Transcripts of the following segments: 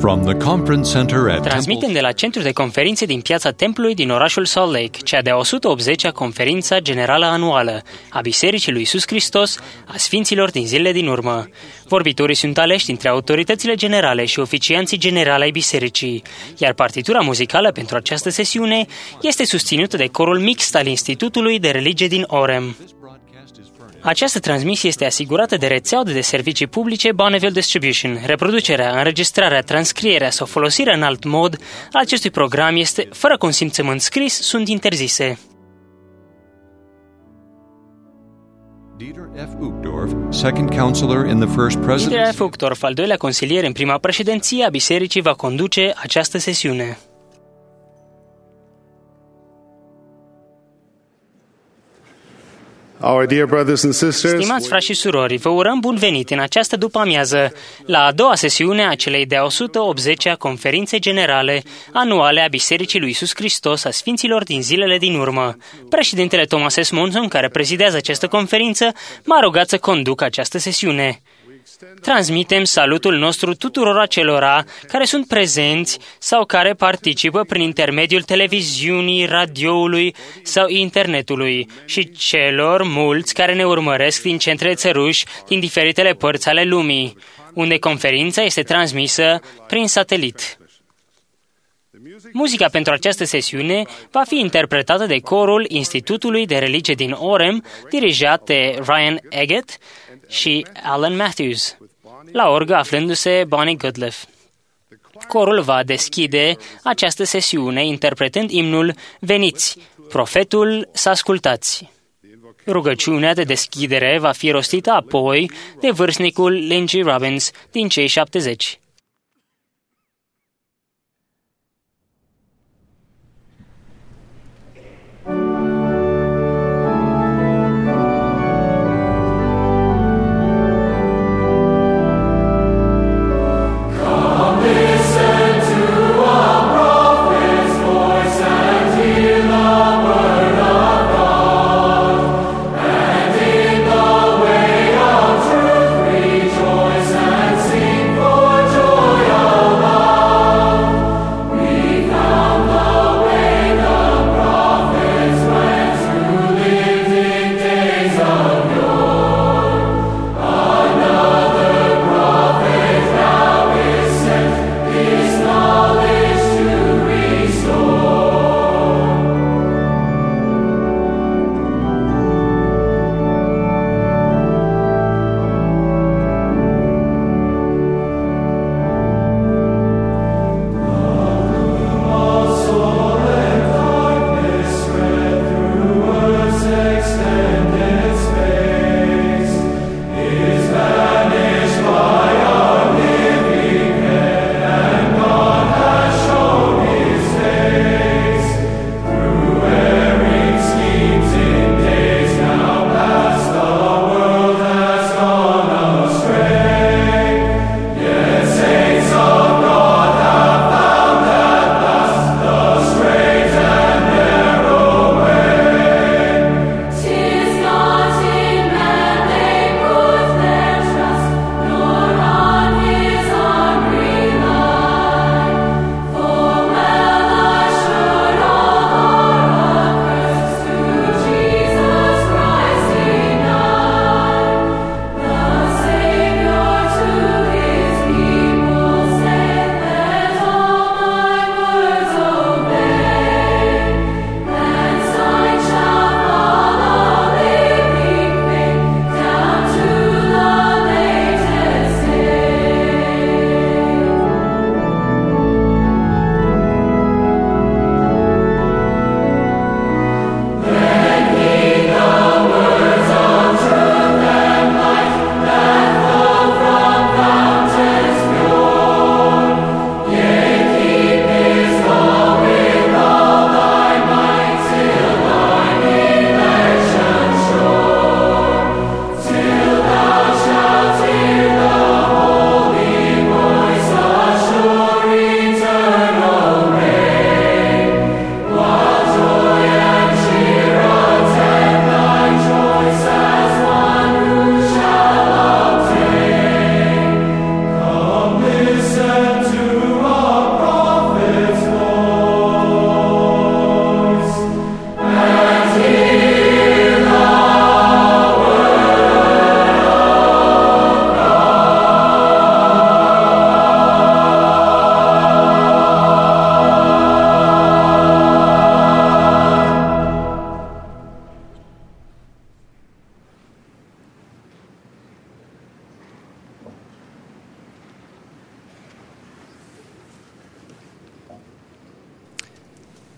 From the conference center at Transmitem de la Centrul de Conferințe din Piața Templului din orașul Salt Lake, cea de-a 180-a Conferință Generală Anuală a Bisericii lui Iisus Hristos a Sfinților din zilele din urmă. Vorbitorii sunt aleși dintre autoritățile generale și oficianții generali ai bisericii, iar partitura muzicală pentru această sesiune este susținută de corul mixt al Institutului de Religie din Orem. Această transmisie este asigurată de rețeaua de servicii publice Bonneville Distribution. Reproducerea, înregistrarea, transcrierea sau folosirea în alt mod a acestui program este, fără consimțământ scris, sunt interzise. Dieter F. Uchtdorf, second counselor in the first presidency. Dieter F. Uchtdorf, al doilea consilier în prima președinție a bisericii, va conduce această sesiune. Our dear brothers and sisters, Stimați frați și surori, vă urăm bun venit în această după-amiază la a doua sesiune a celei de-a 180-a Conferințe Generale Anuale a Bisericii lui Iisus Hristos a Sfinților din zilele din urmă. Președintele Thomas S. Monson, care prezidează această conferință, m-a rugat să conduc această sesiune. Transmitem salutul nostru tuturor acelora care sunt prezenți sau care participă prin intermediul televiziunii, radioului sau internetului și celor mulți care ne urmăresc din centre țăruși din diferitele părți ale lumii, unde conferința este transmisă prin satelit. Muzica pentru această sesiune va fi interpretată de corul Institutului de Religie din Orem, dirijat de Ryan Eggett și Alan Matthews, la orgă aflându-se Bonnie Goodliff. Corul va deschide această sesiune interpretând imnul Veniți, profetul să ascultați. Rugăciunea de deschidere va fi rostită apoi de vârstnicul Lindsey Robbins din cei 70. Rejoice and sing for joy.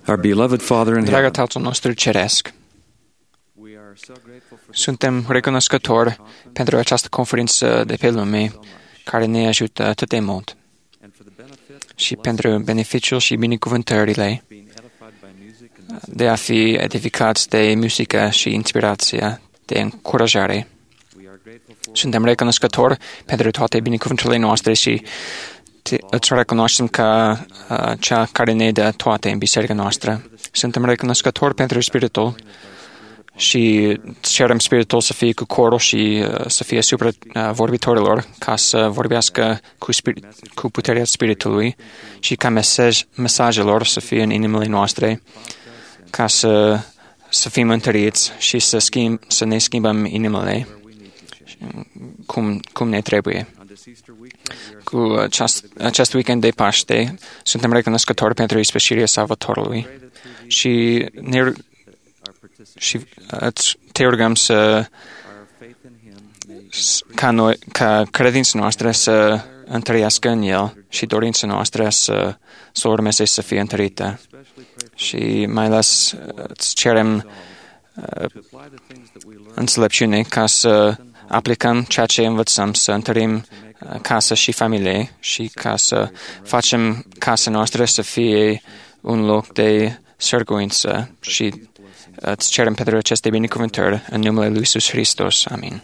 Our beloved Father in Dragă heaven, Tatăl nostru Ceresc, suntem recunoscători pentru această conferință de pe lume care ne ajută atât de mult și pentru beneficiul și binecuvântările de a fi edificați de muzică și inspirația de încurajare. Suntem recunoscători pentru toate binecuvântările noastre și îți recunoaștem ca cea care ne dă toate în biserica noastră. Suntem recunoscători pentru Spiritul și cerem Spiritul să fie cu corul și să fie asupra vorbitorilor ca să vorbească cu puterea Spiritului și ca mesajelor să fie în inimile noastre ca să fim întăriți și să ne schimbăm inimile cum ne trebuie. Cu acest weekend de Paște suntem recunoscători pentru ispășirea Salvatorului și te rugăm ca credința noastră să întărească în El și dorința noastră să urmeze să fie întărită. Și mai ales îți cerem înțelepciune ca să aplicăm ceea ce învățăm, să întărim casa și familie și ca să facem casa noastră să fie un loc de sârguință și îți cerem pentru aceste binecuvântări în numele Lui Iisus Hristos. Amin.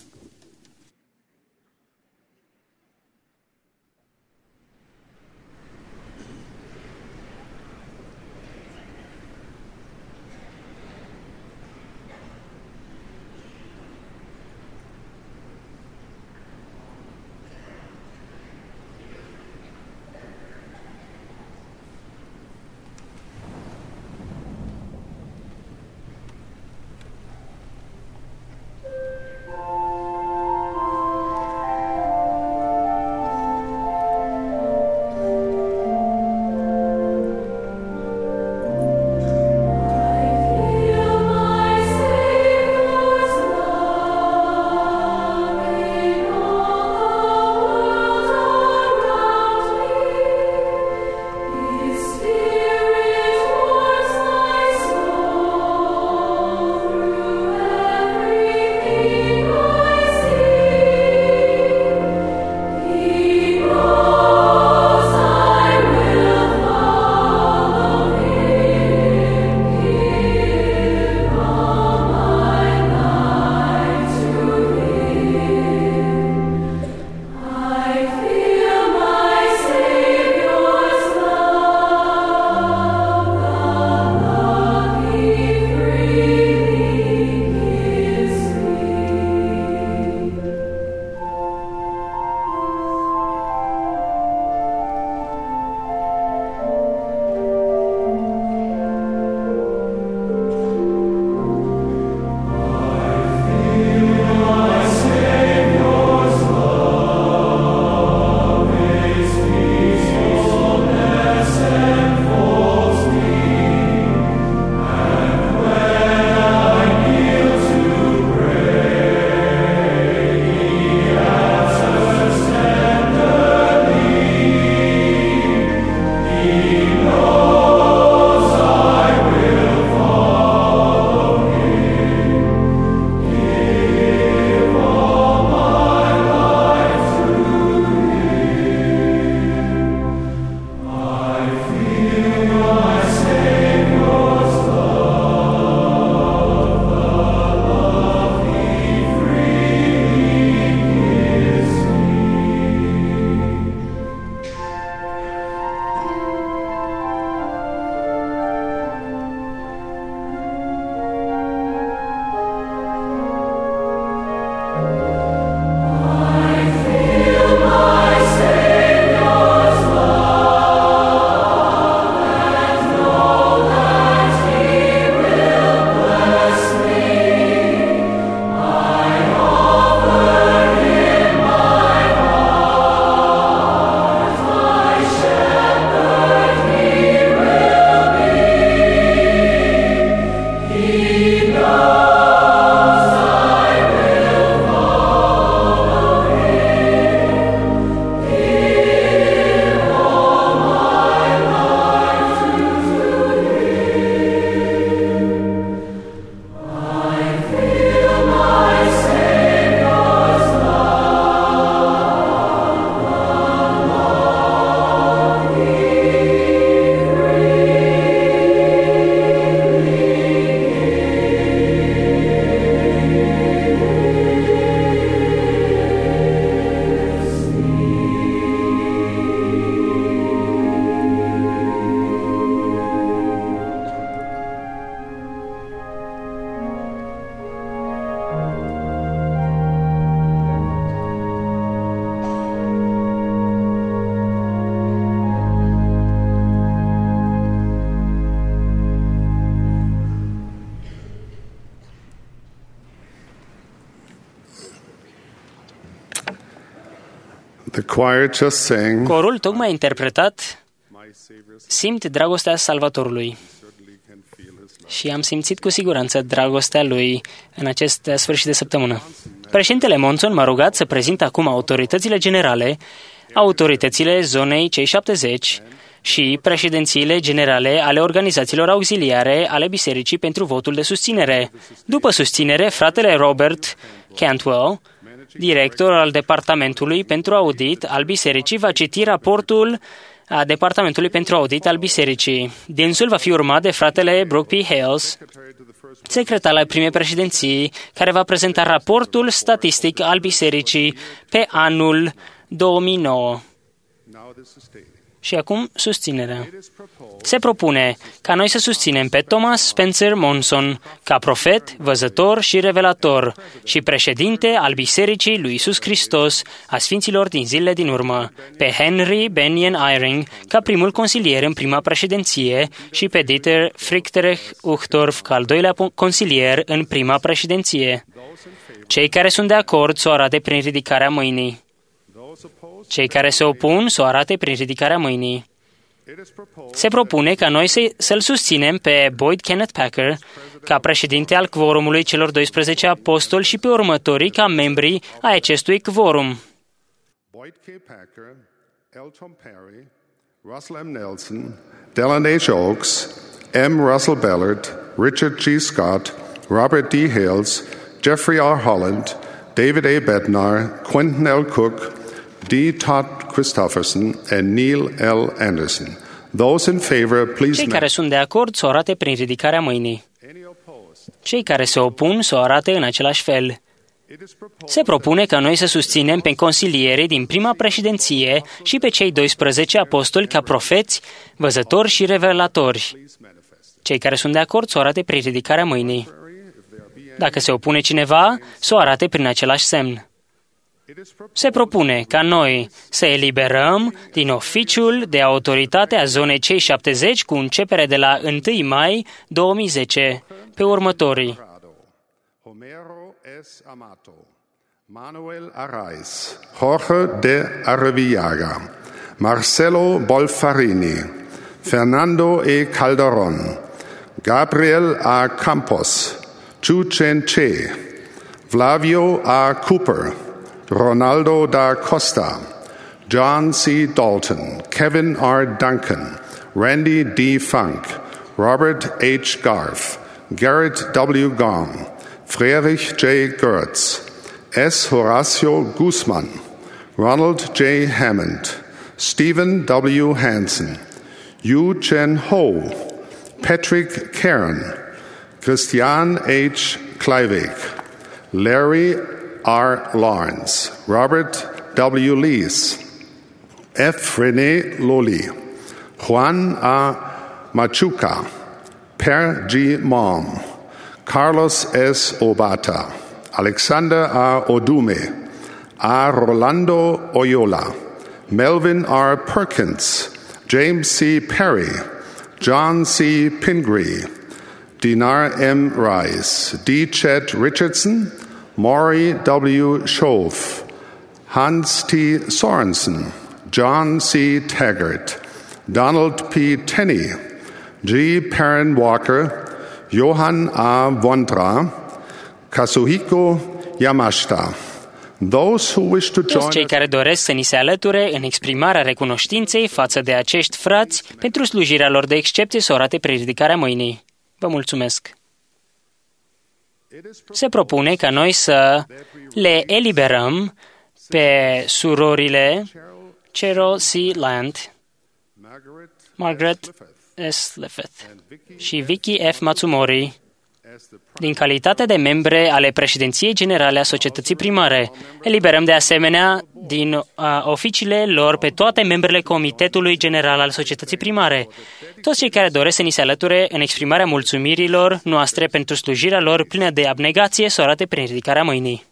The choir just sang, Corul tocmai a interpretat Simt dragostea Salvatorului. Și am simțit cu siguranță dragostea lui în acest sfârșit de săptămână. Președintele Monson m-a rugat să prezint acum autoritățile generale, autoritățile zonei cei 70 și președințiile generale ale organizațiilor auxiliare ale bisericii pentru votul de susținere. După susținere, fratele Robert Cantwell, director al Departamentului pentru Audit al bisericii, va citi raportul a Departamentului pentru Audit al bisericii. Dânsul va fi urmat de fratele Brooke P. Hales, secretar al primei președinții, care va prezenta raportul statistic al bisericii pe anul 2009. Și acum, susținerea. Se propune ca noi să susținem pe Thomas Spencer Monson ca profet, văzător și revelator și președinte al Bisericii lui Iisus Hristos a Sfinților din zilele din urmă, pe Henry Benyon Eyring ca primul consilier în prima președinție și pe Dieter Friedrich Uchtdorf ca al doilea consilier în prima președinție. Cei care sunt de acord să o arate prin ridicarea mâinii. Cei care se opun să o arate prin ridicarea mâinii. Se propune ca noi să-l susținem pe Boyd Kenneth Packer ca președinte al quorumului celor 12 apostoli și pe următorii ca membri ai acestui quorum. Boyd K. Packer, L. Tom Perry, Russell M. Nelson, Dallin H. Oaks, M. Russell Ballard, Richard G. Scott, Robert D. Hales, Jeffrey R. Holland, David A. Bednar, Quentin L. Cook, D. Todd Christofferson and Neil L. Anderson. Those in favor, please. Cei care sunt de acord să o arate prin ridicarea mâinii. Cei care se opun să o arate în același fel. Se propune ca noi să susținem pe consilierii din prima președinție și pe cei 12 apostoli ca profeți, văzători și revelatori. Cei care sunt de acord să o arate prin ridicarea mâinii. Dacă se opune cineva, să o arate prin același semn. Se propune ca noi să eliberăm din oficiul de autoritate a zonei cei 70 cu începere de la 1 mai 2010 pe următorii. Homero S. Amato, Manuel Arraiz, Jorge de Arrevillaga, Marcelo Bolfarini, Fernando E. Calderon, Gabriel A. Campos, Chu Chen Che, Flavio A. Cooper, Ronaldo da Costa, John C. Dalton, Kevin R. Duncan, Randy D. Funk, Robert H. Garf, Garrett W. Gong, Friedrich J. Gertz, S. Horacio Guzman, Ronald J. Hammond, Stephen W. Hansen, Yu Chen Ho, Patrick Karen, Christian H. Kleivik, Larry R. Lawrence, Robert W. Lees, F. René Loli, Juan A. Machuca, Per G. Mom, Carlos S. Obata, Alexander A. Odume, A. Rolando Oyola, Melvin R. Perkins, James C. Perry, John C. Pingree, Dinar M. Rice, D. Chet Richardson, Maury W. Schoaf, Hans T. Sorensen, John C. Taggart, Donald P. Tenney, G. Perrin Walker, Johann A. Vondra, Kazuhiko Yamashita. Those who wish to join Toți cei care doresc să ni se alăture în exprimarea recunoștinței față de acești frați pentru slujirea lor de excepție să o arate prin ridicarea mâinii. Vă mulțumesc. Se propune ca noi să le eliberăm pe surorile Cheryl C. Land, Margaret S. Liffith și Vicky F. Matsumori din calitate de membre ale președinției generale a societății primare. Eliberăm de asemenea din oficiile lor pe toate membrele Comitetului General al societății primare. Toți cei care doresc să ni se alăture în exprimarea mulțumirilor noastre pentru slujirea lor plină de abnegație să o arate prin ridicarea mâinii.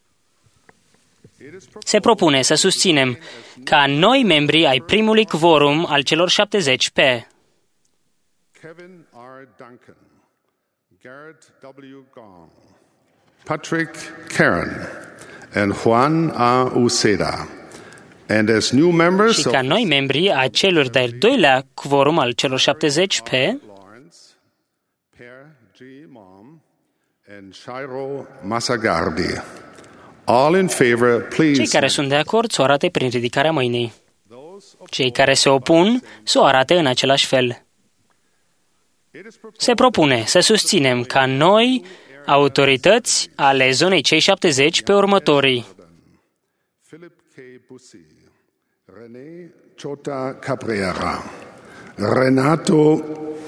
Se propune să susținem ca noi membri ai primului quorum al celor 70 pe Kevin R. Duncan, Garrett W. Gong, Patrick Karen, and Juan A. Uceda, And as new members Și ca noi membri ai celor de-al doilea quorum al celor 70 pe Lawrence, Per G. Mom, and Shiro Masagardi. All in favor, cei please. care sunt de acord să o arate prin ridicarea mâinii. Cei care se opun să o arate în același fel. Se propune să susținem ca noi autorități ale zonei cei 70 pe următorii: Philip K. Bussi, René Chota Cabrera, Renato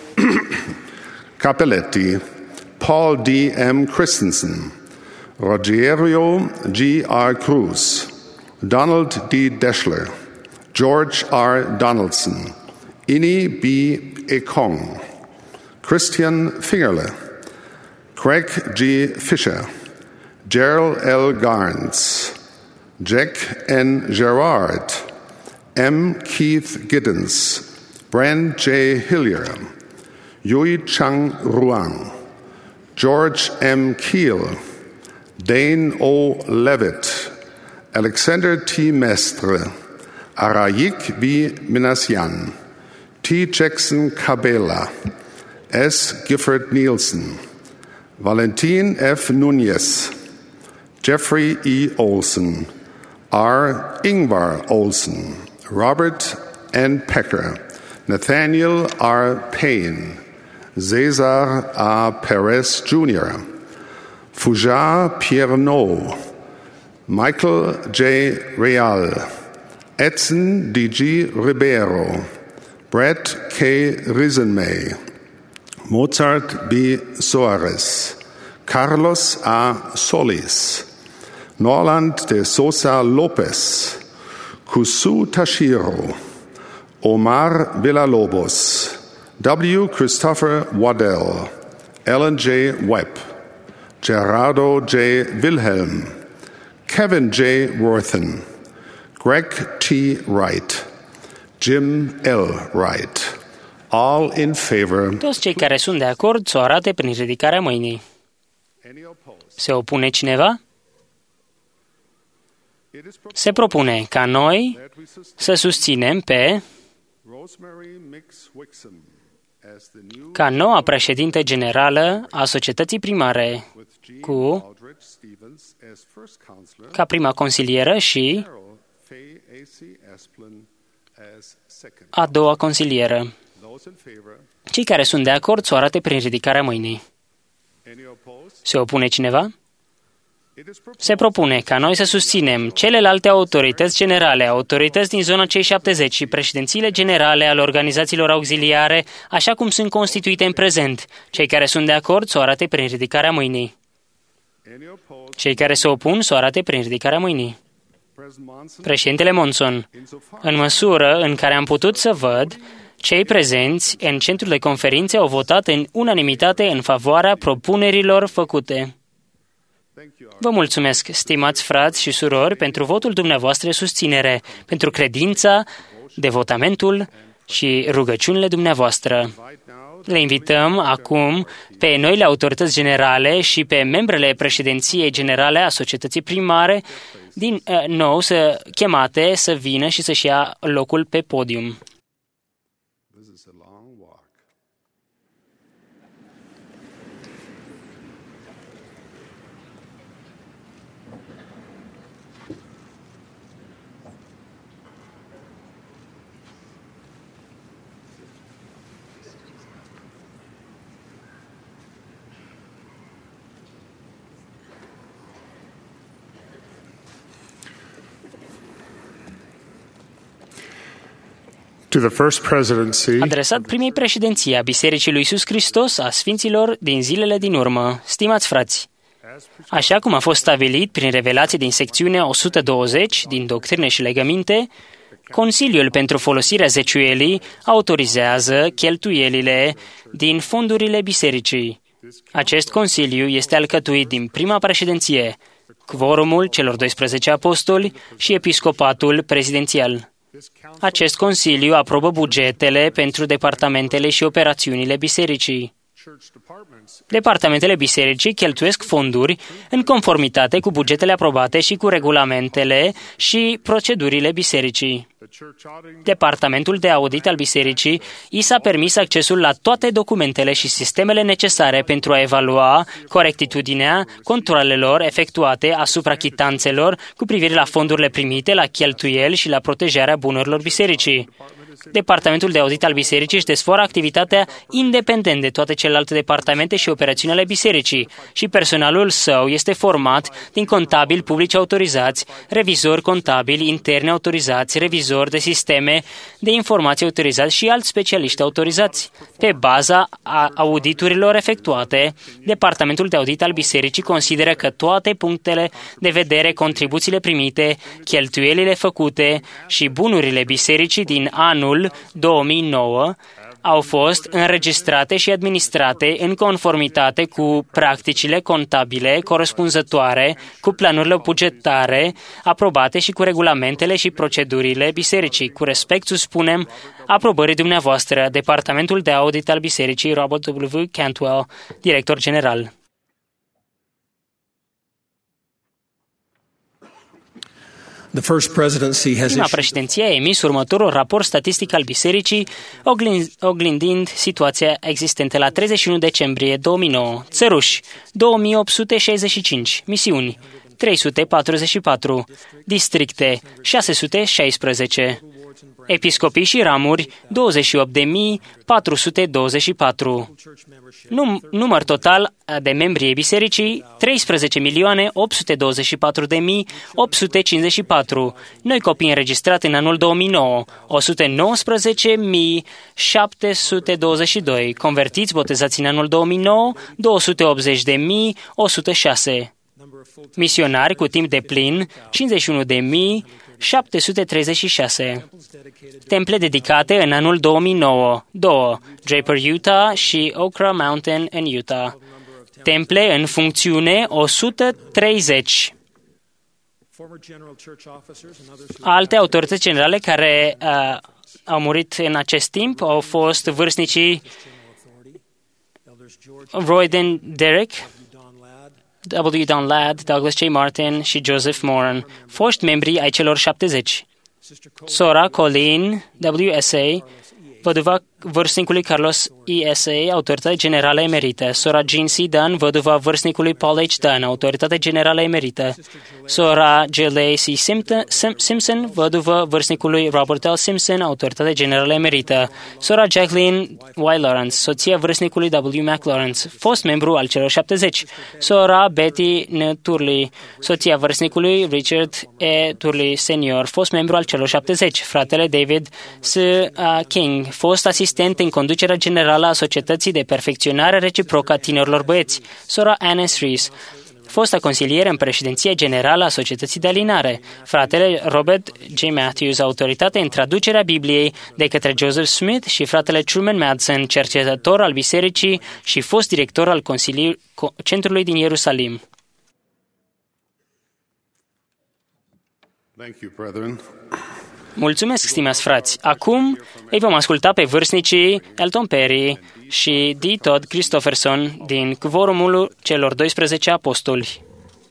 Capelletti, Paul D. M. Christensen, Rogerio G. R. Cruz, Donald D. Deschler, George R. Donaldson, Ini B. Ekong, Christian Fingerle, Craig G. Fisher, Gerald L. Garnes, Jack N. Gerard, M. Keith Giddens, Brand J. Hillier, Yui Chang Ruang, George M. Keel, Dane O. Levitt, Alexander T. Mestre, Arayik B. Minasian, T. Jackson Cabela, S. Gifford Nielsen, Valentin F. Nunez, Jeffrey E. Olson, R. Ingvar Olson, Robert N. Pecker, Nathaniel R. Payne, Cesar A. Perez Jr., Foujar Pierno, Michael J. Real, Edson D.G. Ribeiro, Brett K. Risenmay, Mozart B. Soares, Carlos A. Solis, Norland de Sosa Lopez, Kusu Tashiro, Omar Villalobos, W. Christopher Waddell, Ellen J. Webb, Gerardo J. Wilhelm, Kevin J. Worthen, Greg T. Wright, Jim L. Wright. All in favor. Toți cei care sunt de acord să o arate prin ridicarea mâinii. Se opune cineva? Se propune ca noi să susținem pe ca noua președintă generală a societății primare, cu ca prima consilieră și a doua consilieră. Cei care sunt de acord să o arate prin ridicarea mâinii. Se opune cineva? Se propune ca noi să susținem celelalte autorități generale, autorități din zona cei 70 și președințiile generale ale organizațiilor auxiliare, așa cum sunt constituite în prezent. Cei care sunt de acord să o arate prin ridicarea mâinii. Cei care se opun să o arate prin ridicarea mâinii. Președintele Monson, în măsură în care am putut să văd, cei prezenți în centrul de conferințe au votat în unanimitate în favoarea propunerilor făcute. Vă mulțumesc, stimați frați și surori, pentru votul dumneavoastră susținere, pentru credința, devotamentul și rugăciunile dumneavoastră. Le invităm acum pe noile autorități generale și pe membrele președinției generale a societății primare din nou chemate să vină și să-și ia locul pe podium. To the First Presidency, Adresat primei președinții a Bisericii lui Iisus Hristos a Sfinților din zilele din urmă. Stimați frați, așa cum a fost stabilit prin revelație din secțiunea 120 din Doctrine și Legăminte, Consiliul pentru folosirea zeciuielii autorizează cheltuielile din fondurile bisericii. Acest consiliu este alcătuit din prima președinție, quorumul celor 12 apostoli și episcopatul prezidențial. Acest consiliu aprobă bugetele pentru departamentele și operațiunile bisericii. Departamentele bisericii cheltuiesc fonduri în conformitate cu bugetele aprobate și cu regulamentele și procedurile bisericii. Departamentul de audit al bisericii i s-a permis accesul la toate documentele și sistemele necesare pentru a evalua corectitudinea controalelor efectuate asupra chitanțelor cu privire la fondurile primite, la cheltuieli și la protejarea bunurilor bisericii. Departamentul de audit al bisericii își desfășoară activitatea independent de toate celelalte departamente și operațiuni ale bisericii și personalul său este format din contabili publici autorizați, revizori contabili interni autorizați, revizori de sisteme de informații autorizați și alți specialiști autorizați. Pe baza auditurilor efectuate, Departamentul de audit al bisericii consideră că toate punctele de vedere, contribuțiile primite, cheltuielile făcute și bunurile bisericii din anul 2009 au fost înregistrate și administrate în conformitate cu practicile contabile corespunzătoare, cu planurile bugetare aprobate și cu regulamentele și procedurile bisericii. Cu respect suspunem aprobării dumneavoastră, Departamentul de audit al bisericii, Robert W. Cantwell, director general. Prima președinție a emis următorul raport statistic al bisericii, oglindind situația existentă la 31 decembrie 2009. Țăruși, 2865, misiuni, 344, districte, 616, episcopii și ramuri, 28.424. Număr total de membri ai bisericii, 13.824.854. Noi copii înregistrați în anul 2009, 119.722. Convertiți, botezați în anul 2009, 280.106. Misionari cu timp de plin, 51.736. Temple dedicate în anul 2009, 2, Draper, Utah și Okra Mountain în Utah. Temple în funcțiune, 130. Alte autorități generale care au murit în acest timp au fost vârstnicii Royden Derrick, W. Don Ladd, Douglas J. Martin și Joseph Moran, foști membri ai celor 70. Sora Colleen W.S.A., văduva vârstnicului Carlos E.S.A., autoritate generală emerită. Sora Jean C. Dunn, văduva vârstnicului Paul H. Dunn, autoritate generală emerită. Sora J.L.A. C. Simpson, văduva vârstnicului Robert L. Simpson, autoritate generală emerită. Sora Jacqueline Y. Lawrence, soția vârstnicului W. Mac Lawrence, fost membru al celor 70. Sora Betty N. Turley, soția vârstnicului Richard E. Turley Senior, fost membru al celor 70. Fratele David S. King, fost asistent în conducerea generală a Societății de Perfecționare Reciprocă a Tinerilor Băieți. Sora Anne Rees, fosta consilieră în președinția generală a Societății de Alinare. Fratele Robert J. Matthews, autoritate în traducerea Bibliei de către Joseph Smith și fratele Truman Madsen, cercetător al bisericii și fost director al Centrului din Ierusalim. Thank you, brethren. Mulțumesc, stimați frați. Acum îi vom asculta pe vârstnicii Elton Perry și D. Todd Christopherson din Cvorumul celor 12 apostoli.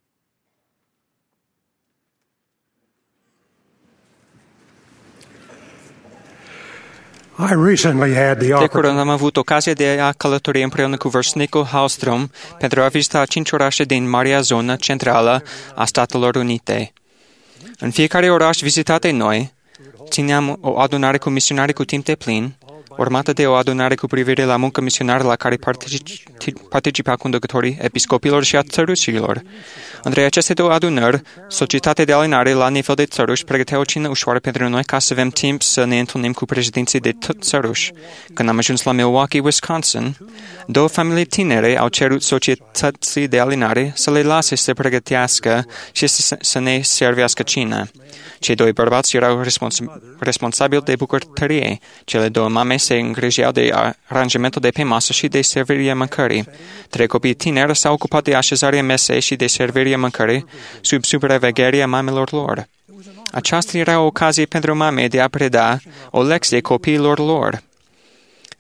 De curând am avut ocazia de a călători împreună cu vârstnicul Hallstrom pentru a vizita 5 orașe din Marea Zonă Centrală a Statelor Unite. În fiecare oraș vizitat de noi, țineam o adunare cu misionari cu timp de plin, urmată de o adunare cu privire la muncă misionară la care participa conducătorii episcopilor și a țărușilor. Între aceste două adunări, Societatea de Alinare la nivel de țăruși pregătea o cină ușoară pentru noi ca să avem timp să ne întâlnim cu președinții de țăruși. Când am ajuns la Milwaukee, Wisconsin, 2 familii tinere au cerut Societății de Alinare să le lase să pregătească și să ne servească cină. Cei 2 bărbați erau responsabili de bucătărie. Cele 2 mame se îngrijeau de aranjamentul de pe masă și de servirea mâncării. 3 copii tineri s-au ocupat de așezarea mesei și de servirea mâncării sub supravegherea mamelor lor. Aceasta era o ocazie pentru mame de a preda o lecție copiilor lor.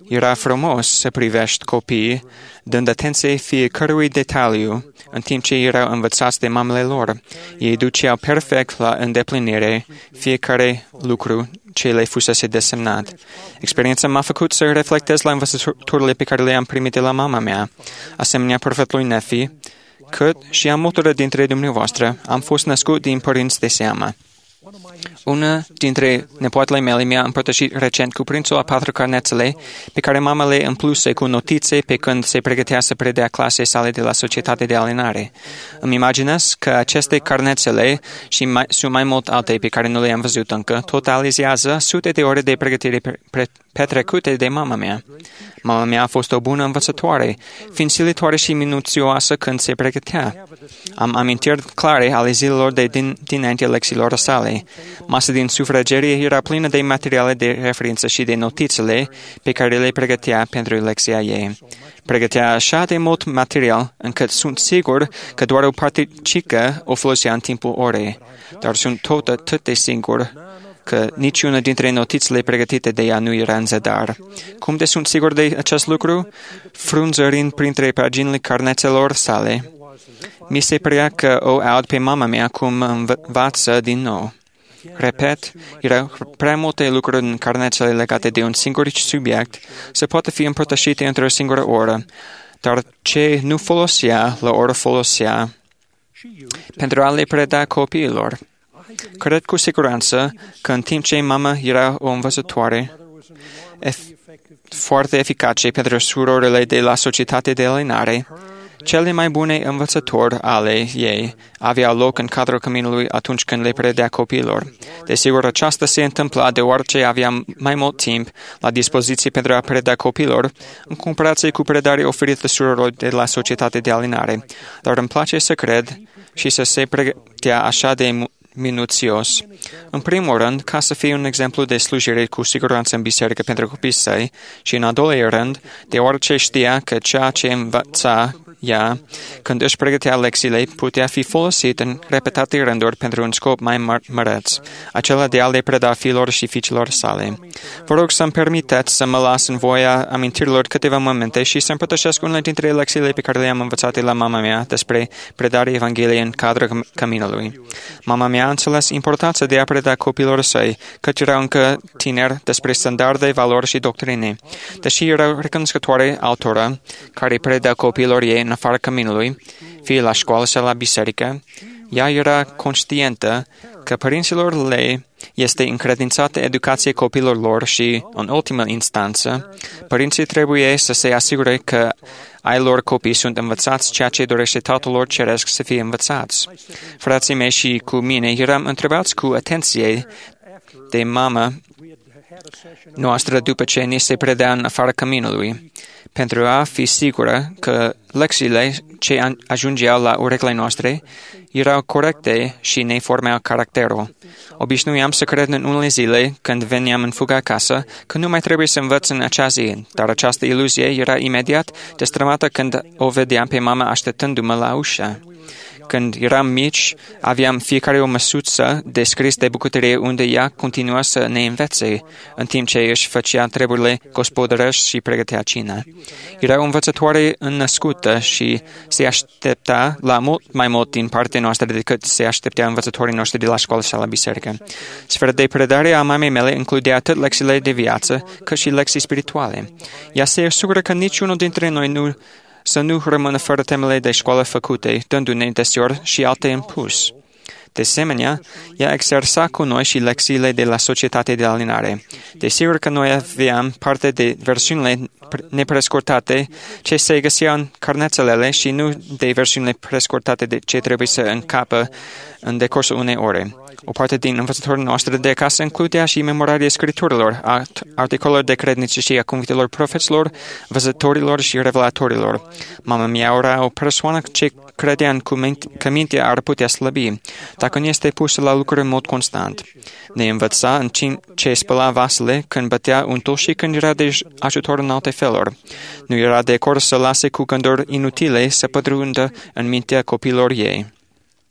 Era frumos să privești copiii, dând atenție fiecărui detaliu, în timp ce erau învățați de mamele lor. Ei duceau perfect la îndeplinire fiecare lucru ce le fusese desemnat. Experiența m-a făcut să reflectez la învățăturile pe care le-am primit de la mama mea. Asemenea profetului Nefi, cât și a multora dintre dumneavoastră, am fost născut din părinți de seamă. Una dintre nepoatele mele mi-a împărtășit recent cuprinsul a 4 carnețele pe care mama le împluse cu notițe pe când se pregătea să predea clasei sale de la Societatea de Alinare. Îmi imaginez că aceste carnețele și mai mult alte pe care nu le-am văzut încă totalizează sute de ore de pregătire petrecute de mama mea. Mama mea a fost o bună învățătoare, fiind silitoare și minuțioasă când se pregătea. Am amintiri clare ale zilelor de dinainte lecțiilor sale. Masa din sufragerie era plină de materiale de referință și de notițele pe care le pregătea pentru lecția ei. Pregătea așa de mult material încât sunt sigur că doar o particică o folosea în timpul orei, dar sunt tot atât de sigur că niciuna dintre notițele pregătite de ea nu era în zadar. Cum de sunt sigur de acest lucru? Frunzărind printre paginile carnețelor sale, mi se părea că o aud pe mama mea cum învață din nou. Repet, erau prea multe lucruri în carnețele legate de un singur subiect să poată fi împărtășite într-o singură oră, dar ce nu folosea, la oră folosea pentru a le preda copiilor. Cred cu siguranță că în timp ce mama era o învățătoare foarte eficace pentru surorile de la Societatea de Alinare, cele mai bune învățători ale ei aveau loc în cadrul căminului atunci când le predea copiilor. Desigur, aceasta se întâmpla deoarece aveam mai mult timp la dispoziție pentru a preda copiilor, în comparație cu predarea oferită surorilor de la Societatea de Alinare. Dar îmi place să cred și să se pregătea așa de minuțios. În primul rând, ca să fie un exemplu de slujire cu siguranță în biserică pentru copiii săi și în al doilea rând, deoarece știa că ceea ce învăța ea, când își pregătea lecțiile, putea fi folosit în repetate rânduri pentru un scop mai măreț, acela de a le preda fiilor și fiicilor sale. Vă rog să-mi permiteți să mă las în voia amintirilor câteva momente și să împărtășesc unele dintre lecțiile pe care le-am învățat de la mama mea despre predarea Evangheliei în cadrul căminului. Mama mea a înțeles importanța de a preda copiilor săi, căci erau încă tineri despre standarde, valori și doctrine. Deși erau recunoscătoare altora care preda copiilor ei în afara căminului, fie la școală sau la biserică, ea era conștientă că părinților le este încredințată educația copiilor lor și, în ultimă instanță, părinții trebuie să se asigure că ai lor copii sunt învățați ceea ce dorește Tatăl lor Ceresc să fie învățați. Frații mei și cu mine eram întrebați cu atenție de mama noastră după ce ni se predea în afara căminului, pentru a fi sigură că lecțiile ce ajungeau la urechile noastre erau corecte și ne formeau caracterul. Obișnuiam să cred în unele zile, când veneam în fugă acasă, că nu mai trebuie să învăț în acea zi, dar această iluzie era imediat destrămată când o vedeam pe mama așteptându-mă la ușă. Când eram mici, aveam fiecare o măsuță de scris de bucătărie unde ea continua să ne învețe, în timp ce își făcea treburile gospodărești și pregătea cina. Era o învățătoare înnăscută și se aștepta la mult mai mult din partea noastră decât se așteptea învățătorii noștri de la școală sau la biserică. Sfera de predare a mamei mele includea atât lecțiile de viață, cât și lecții spirituale. Ea se asigură că niciunul dintre noi să nu rămână fără temele de școală făcute, dându-ne deseori și alte în plus. De asemenea, ea exersa cu noi și lecțiile de la Societatea de Alinare. Desigur că noi aveam parte de versiunile neprescurtate ce se găseau în carnețelele și nu de versiunile prescurtate de ce trebuie să încapă în decursul unei ore. O parte din învățătorii noastre de acasă includea și memorarea scripturilor, articolelor de credință și a cuvitelor profeților, văzătorilor și revelatorilor. Mama mea era o persoană ce credea că mintea ar putea slăbi, dacă nu este pusă la lucruri în mod constant. Ne învăța în ce spăla vasele, când bătea untul și când era de ajutor în alte feluri. Nu era de acord să lase cu gânduri inutile să pătrundă în mintea copiilor ei.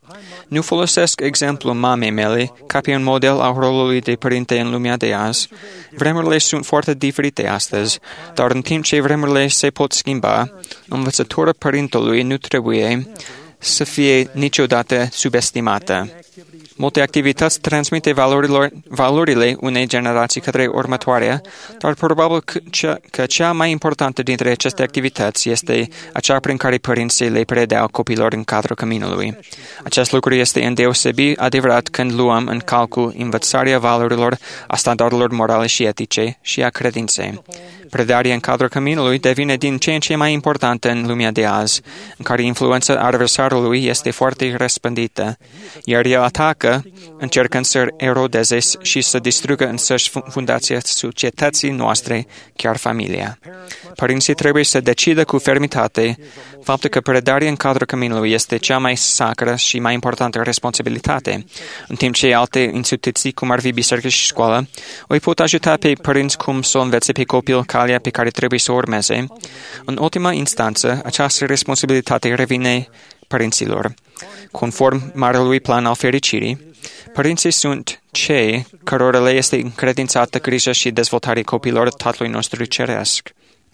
Nu folosesc exemplul mamei mele ca pe un model al rolului de părinte în lumea de azi. Vremurile sunt foarte diferite astăzi, dar în timp ce vremurile se pot schimba, învățătura părintelui nu trebuie să fie niciodată subestimată. Multe activități transmite valorile unei generații către următoarea, dar probabil că cea mai importantă dintre aceste activități este acea prin care părinții le predau copiilor în cadrul căminului. Acest lucru este îndeosebit adevărat când luăm în calcul învățarea valorilor, a standardelor morale și etice și a credinței. Predarea în cadrul căminului devine din ce în ce mai importantă în lumea de azi, în care influența adversarului este foarte răspândită, iar el atacă, încercând să erodeze și să distrugă însăși fundația societății noastre, chiar familia. Părinții trebuie să decidă cu fermitate faptul că predarea în cadrul căminului este cea mai sacră și mai importantă responsabilitate, în timp ce alte instituții, cum ar fi biserică și școală, îi pot ajuta pe părinți cum să învețe pe copil calea pe care trebuie să o urmeze. În ultima instanță, această responsabilitate revine părinților. Conform marelui plan al fericirii, părinții sunt cei cărora le este încredințată grija și dezvoltarea copiilor Tatălui nostru Ceresc.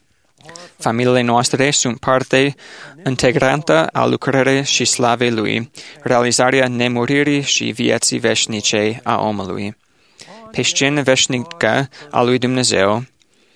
Familiile noastre sunt parte integrantă a lucrării și slavei Lui, realizarea nemuririi și vieții veșnice a omului. Pe scenă veșnică a lui Dumnezeu,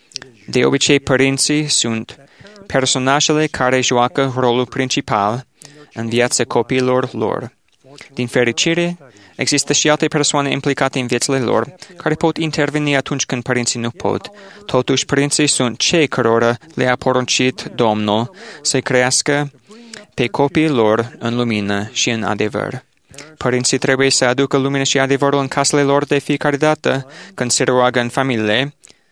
de obicei părinții sunt personajele care joacă rolul principal în viața copiilor lor. Din fericire, există și alte persoane implicate în viețile lor care pot interveni atunci când părinții nu pot. Totuși, părinții sunt cei cărora le-a poruncit Domnul să crească pe copiii lor în lumină și în adevăr. Părinții trebuie să aducă lumină și adevărul în casele lor de fiecare dată când se roagă în familie,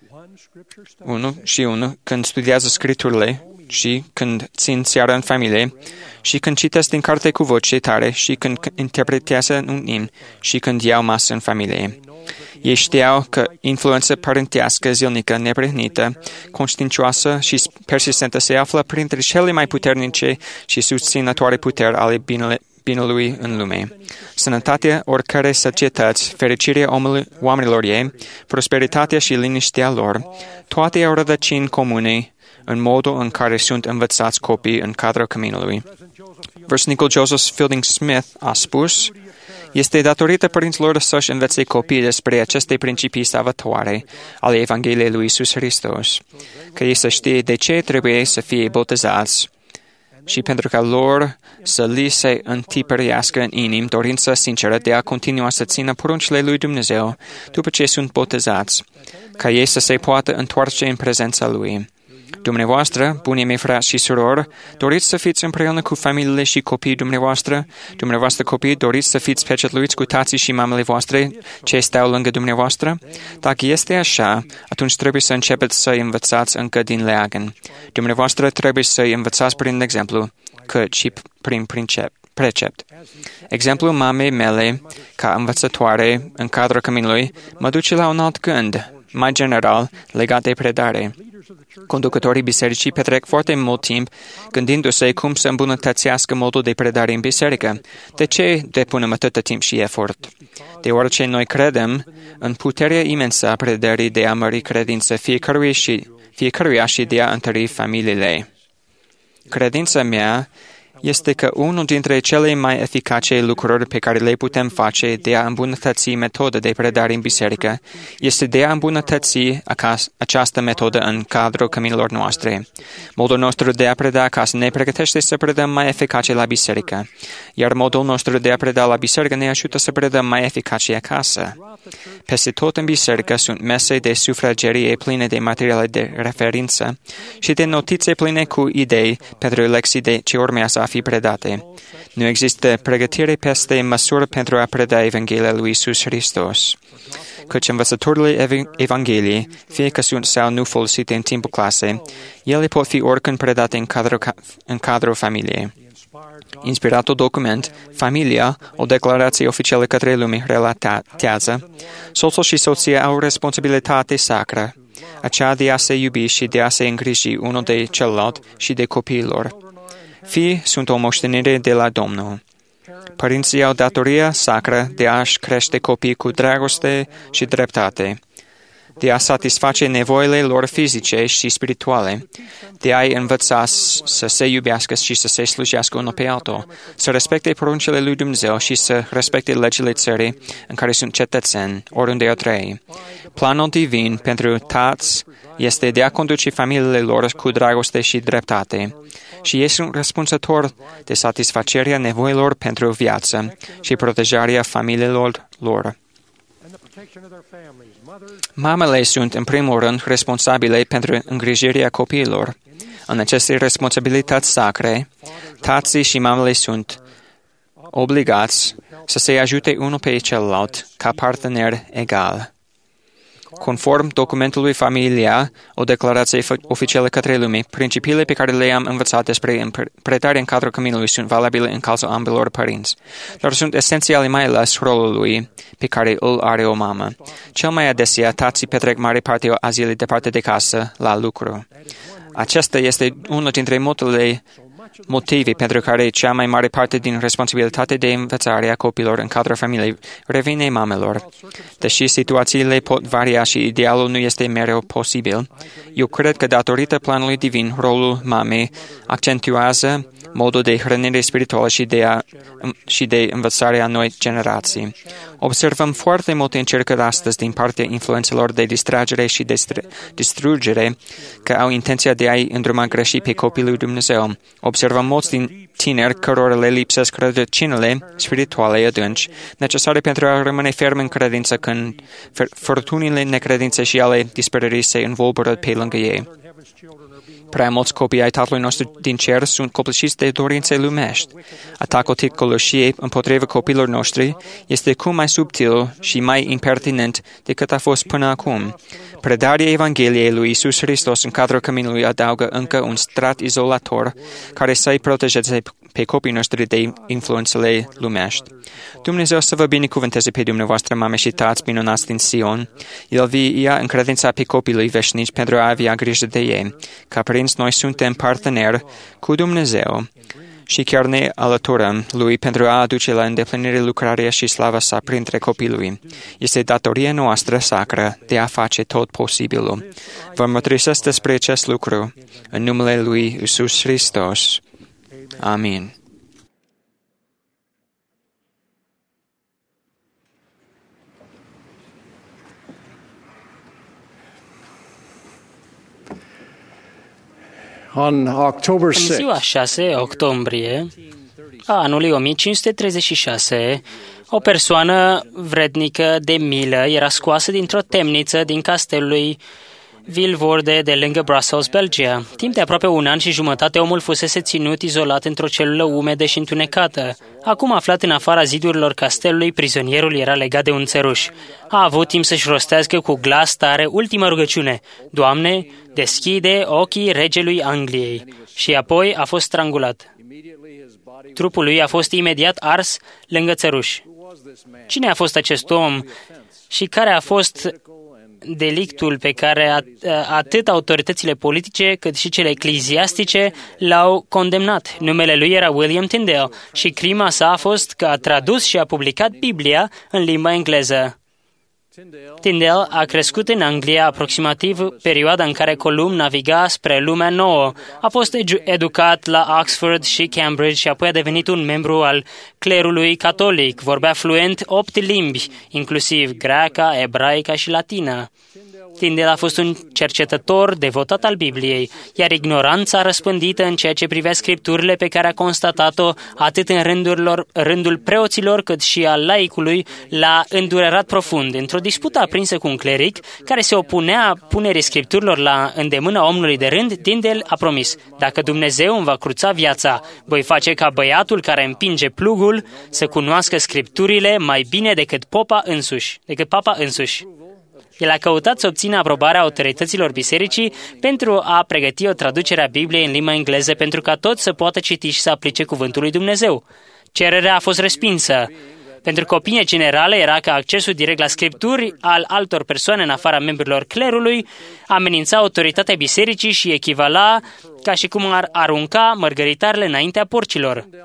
când studiază scripturile și când țin seara în familie, și când citesc din carte cu voce tare, și când interpretează un imn, și când iau masă în familie. Ei știau că influența părintească zilnică, neprihnită, conștiincioasă și persistentă se află printre cele mai puternice și susținătoare puteri ale binelui în lume. Sănătatea oricărei societăți, fericirea oamenilor ei, prosperitatea și liniștea lor, toate au rădăcini comune în modul în care sunt învățați copiii în cadrul căminului. Vârstnicul Joseph Fielding Smith a spus: este datorită părinților să-și învețe copiii despre aceste principii salvatoare ale Evangheliei lui Iisus Hristos, că ei să știe de ce trebuie să fie botezați și pentru ca lor să li se întipărească în inimă dorința sinceră de a continua să țină poruncile lui Dumnezeu după ce sunt botezați, ca ei să se poată întoarce în prezența Lui. Dumneavoastră, bunii mei frați și surori, doriți să fiți împreună cu familiile și copiii dumneavoastră? Dumneavoastră copii, doriți să fiți pecetluiți cu tații și mamele voastre ce stau lângă dumneavoastră? Dacă este așa, atunci trebuie să începeți să învățați încă din leagăn. Dumneavoastră trebuie să învățați prin exemplu, căci și prin precept. Exemplul mamei mele, ca învățătoare în cadrul căminului, mă duce la un alt gând, mai general, legat de predare. Conducătorii bisericii petrec foarte mult timp gândindu-se cum să îmbunătățească modul de predare în biserică. De ce depunem atâta timp și efort? Deoarece noi credem în puterea imensă a predării de a mări credința fiecăruia și de a întări familiile. Credința mea este că unul dintre cele mai eficace lucruri pe care le putem face de a îmbunătăți metoda de predare în biserică este de a îmbunătăți această metodă în cadrul căminilor noastre. Modul nostru de a preda acasă ne pregătește să predăm mai eficace la biserică, iar modul nostru de a preda la biserică ne ajută să predăm mai eficace acasă. Peste tot în biserică sunt mese de sufragerie pline de materiale de referință și de notițe pline cu idei pentru lecții de ce urmează a fi predate. Nu există pregătire peste măsură pentru a preda Evanghelia lui Iisus Hristos. Căci învățăturile Evangheliei, fie că sunt sau nu folosite în timpul clasei, ele pot fi oricând predate în cadrul familiei. Inspiratul document, Familia, o declarație oficială către lume, relatează: soțul și soția au o responsabilitate sacră, aceea de a se iubi și de a se îngriji unul de celălalt și de copiilor. Fii sunt o moștenire de la Domnul. Părinții au datoria sacră de a-și crește copiii cu dragoste și dreptate, de a satisface nevoile lor fizice și spirituale, de a-i învăța să se iubească și să se slujească unul pe altul, să respecte poruncile lui Dumnezeu și să respecte legile țării în care sunt cetățeni, oriunde au trăi. Planul divin pentru tați este de a conduce familiile lor cu dragoste și dreptate, și ei sunt răspunzători de satisfacerea nevoilor pentru viață și protejarea familiilor lor. Mamele sunt, în primul rând, responsabile pentru îngrijirea copiilor. În aceste responsabilități sacre, tații și mamele sunt obligați să se ajute unul pe celălalt ca partener egal. Conform documentului familiar, o declarație oficială către lume, principiile pe care le-am învățat despre interpretarea în cadrul căminului sunt valabile în cazul ambilor părinți, dar sunt esențiale mai ales rolului pe care îl are o mamă. Cel mai adesea, tații petrec mare parte a zilei departe de casă, la lucru. Acesta este unul dintre motive pentru care cea mai mare parte din responsabilitatea de învățare a copiilor în cadrul familiei revine mamelor. Deși situațiile pot varia și idealul nu este mereu posibil, eu cred că datorită planului divin, rolul mamei accentuează modul de hrănire spirituală și de învățare a noi generații. Observăm foarte multe încercări astăzi din partea influențelor de distragere și distrugere că au intenția de a-i îndruma greșit pe copiii lui Dumnezeu. Observăm mulți din tineri cărora le lipsesc rădăcinile spirituale adânci, necesare pentru a rămâne ferm în credință când furtunile necredinței și ale disperării se învolbură pe lângă ei. Prea mulți copii ai Tatălui nostru din cer sunt copleșiți de dorințe lumești. Atacul ticăloșiei împotriva copiilor noștri este cum mai subtil și mai impertinent decât a fost până acum. Predarea Evangheliei lui Iisus Hristos în cadrul căminului adaugă încă un strat izolator care să-i protejeze pe copiii noștri de influențele lumești. Dumnezeu să vă binecuvânteze pe dumneavoastră, mame și tați minunați din Sion. El vi ia în credința pe copiii lui veșnici pentru a avea grijă de ei. Ca părinți, noi suntem parteneri cu Dumnezeu și chiar ne alăturăm lui pentru a aduce la îndeplinire lucrarea și slava sa printre copiii lui. Este datoria noastră sacră de a face tot posibilul. Vă mărturisesc despre acest lucru în numele lui Iisus Hristos. Amin. On October În 6th, ziua 6 octombrie a anului 1536, o persoană vrednică de milă era scoasă dintr-o temniță din castelul lui Vilvoorde de lângă Brussels, Belgia. Timp de aproape un an și jumătate, omul fusese ținut izolat într-o celulă umedă și întunecată. Acum, aflat în afara zidurilor castelului, prizonierul era legat de un țăruș. A avut timp să-și rostească cu glas tare ultima rugăciune: Doamne, deschide ochii regelui Angliei. Și apoi a fost strangulat. Trupul lui a fost imediat ars lângă țăruș. Cine a fost acest om și care a fost delictul pe care atât autoritățile politice cât și cele ecleziastice l-au condemnat? Numele lui era William Tyndale și crima sa a fost că a tradus și a publicat Biblia în limba engleză. Tyndale a crescut în Anglia aproximativ perioada în care Columb naviga spre lumea nouă. A fost educat la Oxford și Cambridge și apoi a devenit un membru al clerului catolic. Vorbea fluent 8 limbi, inclusiv greaca, ebraica și latină. Tyndale a fost un cercetător devotat al Bibliei, iar ignoranța răspândită în ceea ce privea scripturile pe care a constatat-o atât în rândul preoților cât și al laicului l-a îndurerat profund. Într-o dispută aprinsă cu un cleric care se opunea punerii scripturilor la îndemâna omului de rând, Tyndale a promis: dacă Dumnezeu îmi va cruța viața, voi face ca băiatul care împinge plugul să cunoască scripturile mai bine decât papa însuși. El a căutat să obțină aprobarea autorităților bisericii pentru a pregăti o traducere a Bibliei în limba engleză pentru ca toți să poată citi și să aplice cuvântul lui Dumnezeu. Cererea a fost respinsă, pentru că opinia generală era că accesul direct la scripturi al altor persoane în afara membrilor clerului amenința autoritatea bisericii și echivala ca și cum ar arunca mărgăritarele înaintea porcilor.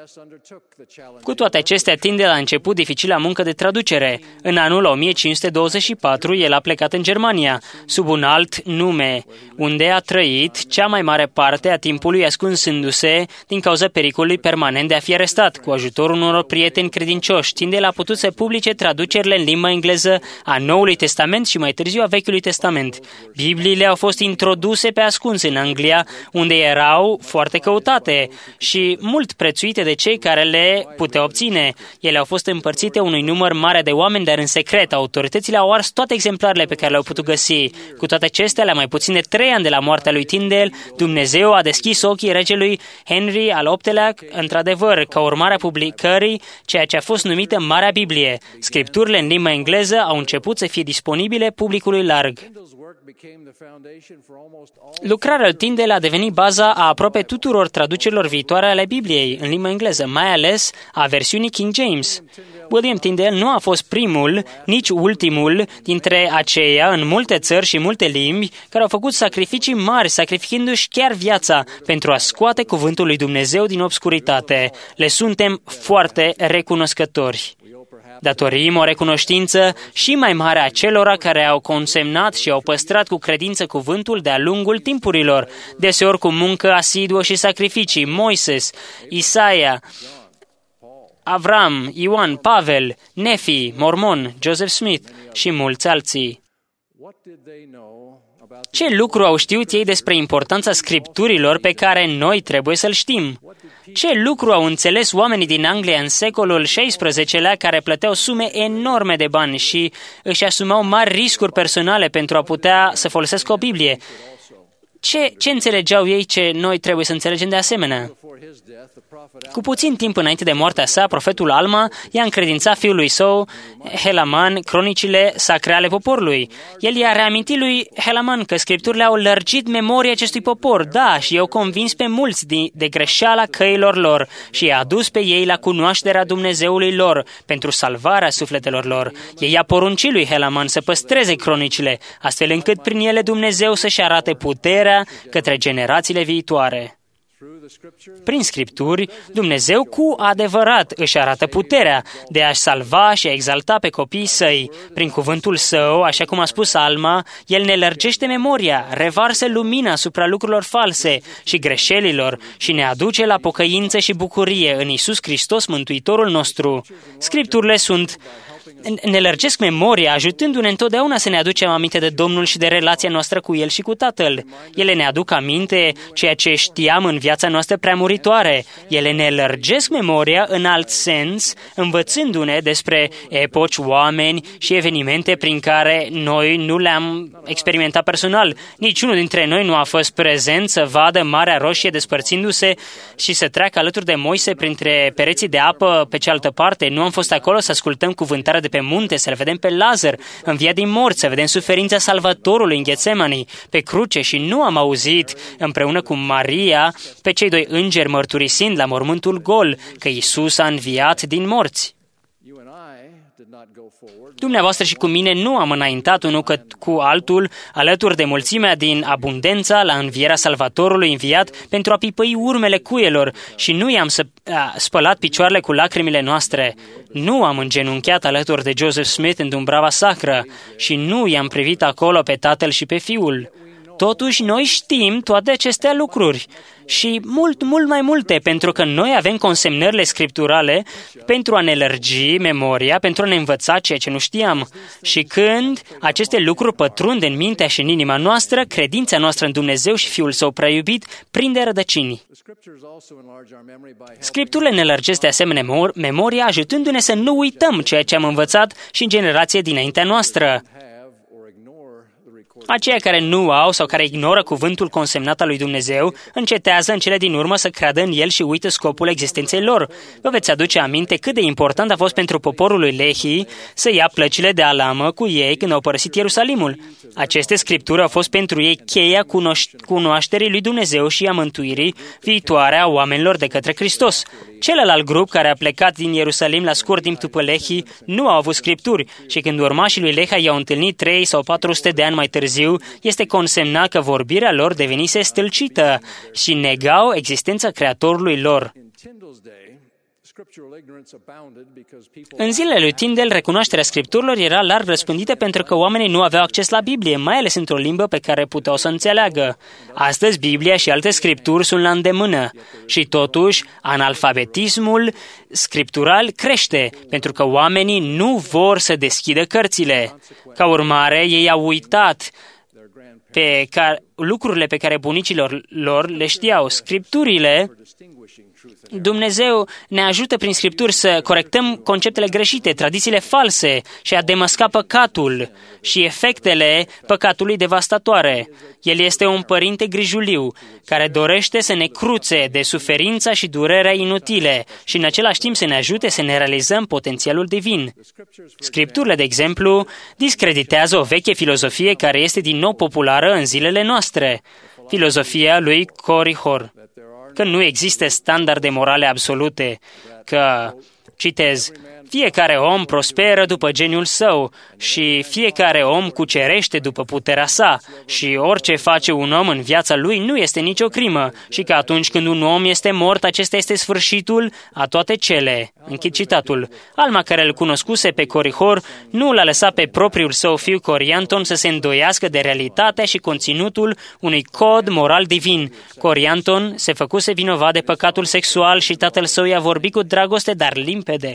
Cu toate acestea, Tyndale a început dificila muncă de traducere. În anul 1524, el a plecat în Germania, sub un alt nume, unde a trăit cea mai mare parte a timpului ascunzându-se din cauza pericolului permanent de a fi arestat. Cu ajutorul unor prieteni credincioși, Tyndale a putut să publice traducerile în limba engleză a Noului Testament și mai târziu a Vechiului Testament. Bibliile au fost introduse pe ascuns în Anglia, unde erau foarte căutate și mult prețuite de cei care le puteau obține. Ele au fost împărțite unui număr mare de oameni, dar în secret. Autoritățile au ars toate exemplarele pe care le-au putut găsi. Cu toate acestea, la mai puțin de 3 ani de la moartea lui Tyndale, Dumnezeu a deschis ochii regelui Henry al VIII-lea, într-adevăr, ca urmare a publicării ceea ce a fost numită Marea Biblie. Scripturile în limba engleză au început să fie disponibile publicului larg. Lucrarea lui Tyndale a devenit baza a aproape tuturor traducerilor viitoare ale Bibliei în limba engleză, mai ales a versiunii King James. William Tyndale nu a fost primul, nici ultimul dintre aceia în multe țări și multe limbi care au făcut sacrificii mari, sacrificându-și chiar viața pentru a scoate cuvântul lui Dumnezeu din obscuritate. Le suntem foarte recunoscători. Datorim o recunoștință și mai mare a celora care au consemnat și au păstrat cu credință cuvântul de-a lungul timpurilor, deseori cu muncă asiduă și sacrificii: Moises, Isaia, Avram, Ioan, Pavel, Nefi, Mormon, Joseph Smith și mulți alții. Ce lucru au știut ei despre importanța scripturilor pe care noi trebuie să-l știm? Ce lucru au înțeles oamenii din Anglia în secolul XVI-lea care plăteau sume enorme de bani și își asumau mari riscuri personale pentru a putea să folosească o Biblie? Ce înțelegeau ei ce noi trebuie să înțelegem de asemenea? Cu puțin timp înainte de moartea sa, profetul Alma i-a încredințat fiului său, Helaman, cronicile sacre ale poporului. El i-a reamintit lui Helaman că scripturile au lărgit memoria acestui popor, da, și i-au convins pe mulți de greșeala căilor lor și i-a adus pe ei la cunoașterea Dumnezeului lor pentru salvarea sufletelor lor. Ei i-a poruncit lui Helaman să păstreze cronicile, astfel încât prin ele Dumnezeu să-și arate puterea către generațiile viitoare. Prin Scripturi, Dumnezeu cu adevărat își arată puterea de a-și salva și a exalta pe copiii săi. Prin cuvântul său, așa cum a spus Alma, El ne lărgește memoria, revarsă lumina asupra lucrurilor false și greșelilor și ne aduce la pocăință și bucurie în Iisus Hristos, Mântuitorul nostru. Scripturile ne lărgesc memoria, ajutându-ne întotdeauna să ne aducem aminte de Domnul și de relația noastră cu El și cu Tatăl. Ele ne aduc aminte ceea ce știam în viața noastră preamuritoare. Ele ne lărgesc memoria în alt sens, învățându-ne despre epoci, oameni și evenimente prin care noi nu le-am experimentat personal. Niciunul dintre noi nu a fost prezent să vadă Marea Roșie despărțindu-se și să treacă alături de Moise printre pereții de apă pe cealaltă parte. Nu am fost acolo să ascultăm cuvântarea de pe munte, să-l vedem pe Lazar înviat din morți, să vedem suferința Salvatorului în Ghetsemani, pe cruce, și nu am auzit împreună cu Maria pe cei doi îngeri mărturisind la mormântul gol că Iisus a înviat din morți. Dumneavoastră și cu mine nu am înaintat unul cu altul alături de mulțimea din abundența la învierea Salvatorului înviat pentru a pipăi urmele cuielor și nu i-am spălat picioarele cu lacrimile noastre. Nu am îngenunchiat alături de Joseph Smith în Dumbrava Sacră și nu i-am privit acolo pe tatăl și pe fiul. Totuși, noi știm toate aceste lucruri și mult mai multe, pentru că noi avem consemnările scripturale pentru a ne lărgi memoria, pentru a ne învăța ceea ce nu știam. Și când aceste lucruri pătrund în mintea și în inima noastră, credința noastră în Dumnezeu și Fiul Său prea iubit prinde rădăcini. Scripturile ne lărgesc de asemenea memoria, ajutându-ne să nu uităm ceea ce am învățat și în generație dinaintea noastră. Aceia care nu au sau care ignoră cuvântul consemnat al lui Dumnezeu încetează în cele din urmă să creadă în el și uită scopul existenței lor. Vă veți aduce aminte cât de important a fost pentru poporul lui Lehi să ia plăcile de alamă cu ei când au părăsit Ierusalimul. Aceste scripturi au fost pentru ei cheia cunoașterii lui Dumnezeu și a mântuirii viitoare a oamenilor de către Hristos. Celălalt grup care a plecat din Ierusalim la scurt timp după Lehi nu au avut scripturi și când urmașii lui Lehi i-au întâlnit 300 sau 400 de ani mai târziu, este consemnat că vorbirea lor devenise stâlcită și negau existența Creatorului lor. În zilele lui Tyndale, recunoașterea scripturilor era larg răspândită pentru că oamenii nu aveau acces la Biblie, mai ales într-o limbă pe care puteau să înțeleagă. Astăzi, Biblia și alte scripturi sunt la îndemână și totuși, analfabetismul scriptural crește, pentru că oamenii nu vor să deschidă cărțile. Ca urmare, ei au uitat lucrurile pe care bunicilor lor le știau. Scripturile, Dumnezeu ne ajută prin Scripturi să corectăm conceptele greșite, tradițiile false și a demasca păcatul și efectele păcatului devastatoare. El este un părinte grijuliu care dorește să ne cruțe de suferința și durerea inutile și în același timp să ne ajute să ne realizăm potențialul divin. Scripturile, de exemplu, discreditează o veche filozofie care este din nou populară în zilele noastre, filozofia lui Corihor, că nu există standarde morale absolute, că, citez, fiecare om prosperă după geniul său și fiecare om cucerește după puterea sa și orice face un om în viața lui nu este nicio crimă și că atunci când un om este mort, acesta este sfârșitul a toate cele. Închid citatul. Alma care îl cunoscuse pe Corihor nu l-a lăsat pe propriul său fiu Corianton să se îndoiască de realitatea și conținutul unui cod moral divin. Corianton se făcuse vinovat de păcatul sexual și tatăl său i-a vorbit cu dragoste, dar limpede.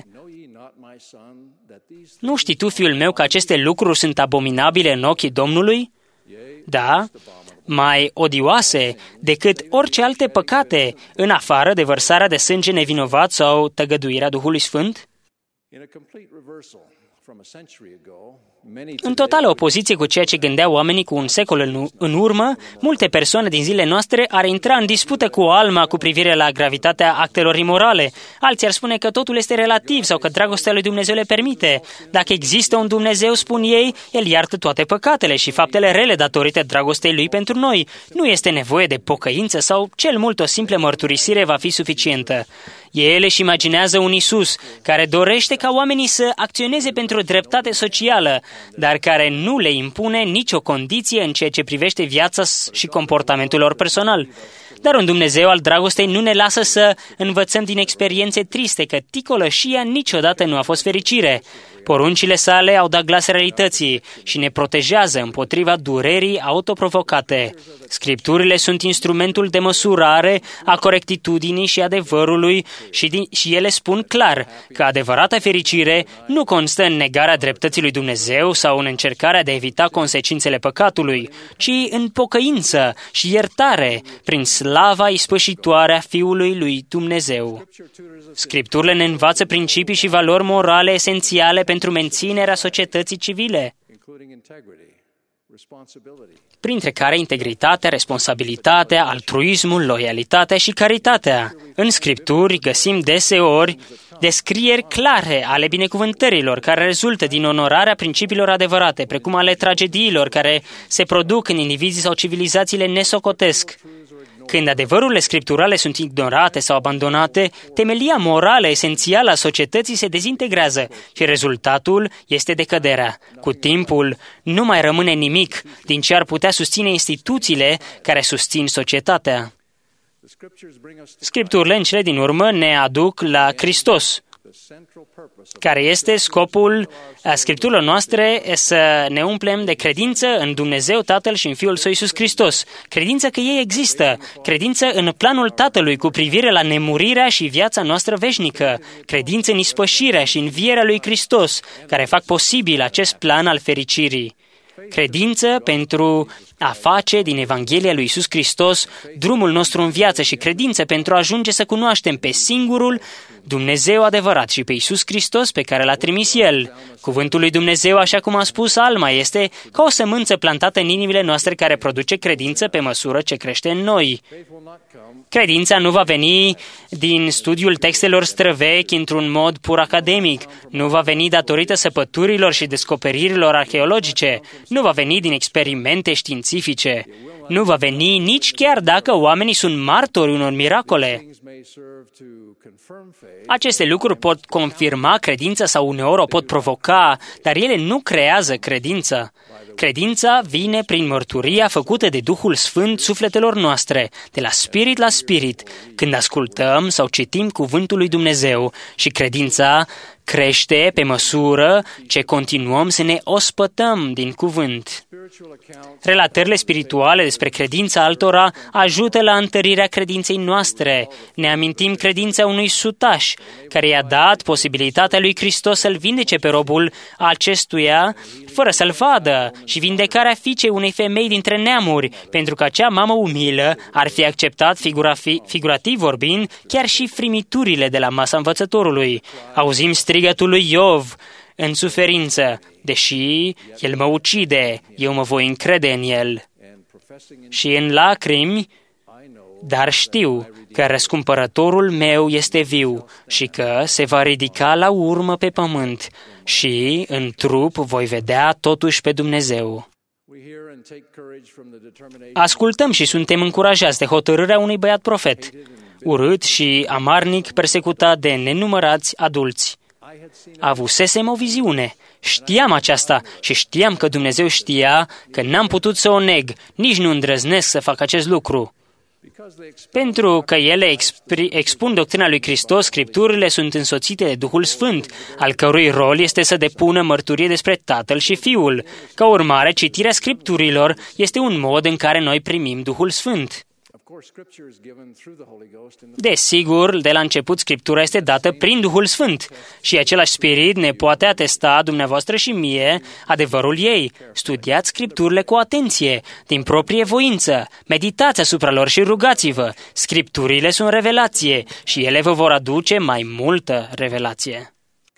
Nu știi tu, fiul meu, că aceste lucruri sunt abominabile în ochii Domnului? Da, mai odioase decât orice alte păcate, în afară de vărsarea de sânge nevinovat sau tăgăduirea Duhului Sfânt? În totală opoziție cu ceea ce gândeau oamenii cu un secol în urmă, multe persoane din zilele noastre ar intra în dispută cu Alma cu privire la gravitatea actelor imorale. Alții ar spune că totul este relativ sau că dragostea lui Dumnezeu le permite. Dacă există un Dumnezeu, spun ei, El iartă toate păcatele și faptele rele datorită dragostei Lui pentru noi. Nu este nevoie de pocăință sau cel mult o simplă mărturisire va fi suficientă. Ele își imaginează un Iisus care dorește ca oamenii să acționeze pentru o dreptate socială, dar care nu le impune nicio condiție în ceea ce privește viața și comportamentul lor personal. Dar un Dumnezeu al dragostei nu ne lasă să învățăm din experiențe triste că ticăloșia niciodată nu a fost fericire. Poruncile sale au dat glas realității și ne protejează împotriva durerii autoprovocate. Scripturile sunt instrumentul de măsurare a corectitudinii și adevărului și ele spun clar că adevărata fericire nu constă în negarea dreptății lui Dumnezeu sau în încercarea de a evita consecințele păcatului, ci în pocăință și iertare prin slava ispășitoare a Fiului lui Dumnezeu. Scripturile ne învață principii și valori morale esențiale pentru menținerea societății civile, printre care integritatea, responsabilitatea, altruismul, loialitatea și caritatea. În Scripturi găsim deseori descrieri clare ale binecuvântărilor care rezultă din onorarea principiilor adevărate, precum ale tragediilor care se produc în indivizii sau civilizațiile nesocotesc. Când adevărurile scripturale sunt ignorate sau abandonate, temelia morală esențială a societății se dezintegrează și rezultatul este decăderea. Cu timpul, nu mai rămâne nimic din ce ar putea susține instituțiile care susțin societatea. Scripturile în cele din urmă ne aduc la Hristos, care este scopul Scripturilor noastre, să ne umplem de credință în Dumnezeu Tatăl și în Fiul Său Iisus Hristos. Credință că ei există, credință în planul Tatălui cu privire la nemurirea și viața noastră veșnică, credință în ispășirea și învierea lui Hristos, care fac posibil acest plan al fericirii. Credință pentru a face din Evanghelia lui Iisus Hristos drumul nostru în viață și credință pentru a ajunge să cunoaștem pe singurul Dumnezeu adevărat și pe Iisus Hristos pe care l-a trimis El. Cuvântul lui Dumnezeu, așa cum a spus Alma, este ca o sămânță plantată în inimile noastre care produce credință pe măsură ce crește în noi. Credința nu va veni din studiul textelor străvechi într-un mod pur academic, nu va veni datorită săpăturilor și descoperirilor arheologice, nu va veni din experimente științifice. nu va veni nici chiar dacă oamenii sunt martori unor miracole. Aceste lucruri pot confirma credința sau uneori o pot provoca, dar ele nu creează credință. Credința vine prin mărturia făcută de Duhul Sfânt sufletelor noastre, de la spirit la spirit, când ascultăm sau citim cuvântul lui Dumnezeu, și credința crește pe măsură ce continuăm să ne ospătăm din cuvânt. Relatările spirituale despre credința altora ajută la întărirea credinței noastre. Ne amintim credința unui sutaș, care i-a dat posibilitatea lui Hristos să-l vindece pe robul acestuia fără să-l vadă, și vindecarea fiicei unei femei dintre neamuri, pentru că acea mamă umilă ar fi acceptat, figurativ vorbind, chiar și frimiturile de la masa învățătorului. Auzim strigătul lui Iov în suferință: deși el mă ucide, eu mă voi încrede în el. Și în lacrimi: dar știu că răscumpărătorul meu este viu și că se va ridica la urmă pe pământ și în trup voi vedea totuși pe Dumnezeu. Ascultăm și suntem încurajați de hotărârea unui băiat profet, urât și amarnic persecutat de nenumărați adulți. Avusesem o viziune. Știam aceasta și știam că Dumnezeu știa că n-am putut să o neg, nici nu îndrăznesc să fac acest lucru. Pentru că ele expun doctrina lui Hristos, Scripturile sunt însoțite de Duhul Sfânt, al cărui rol este să depună mărturie despre Tatăl și Fiul. Ca urmare, citirea Scripturilor este un mod în care noi primim Duhul Sfânt. Desigur, de la început Scriptura este dată prin Duhul Sfânt și același Spirit ne poate atesta dumneavoastră și mie adevărul ei. Studiați Scripturile cu atenție, din proprie voință, meditați asupra lor și rugați-vă. Scripturile sunt revelație și ele vă vor aduce mai multă revelație.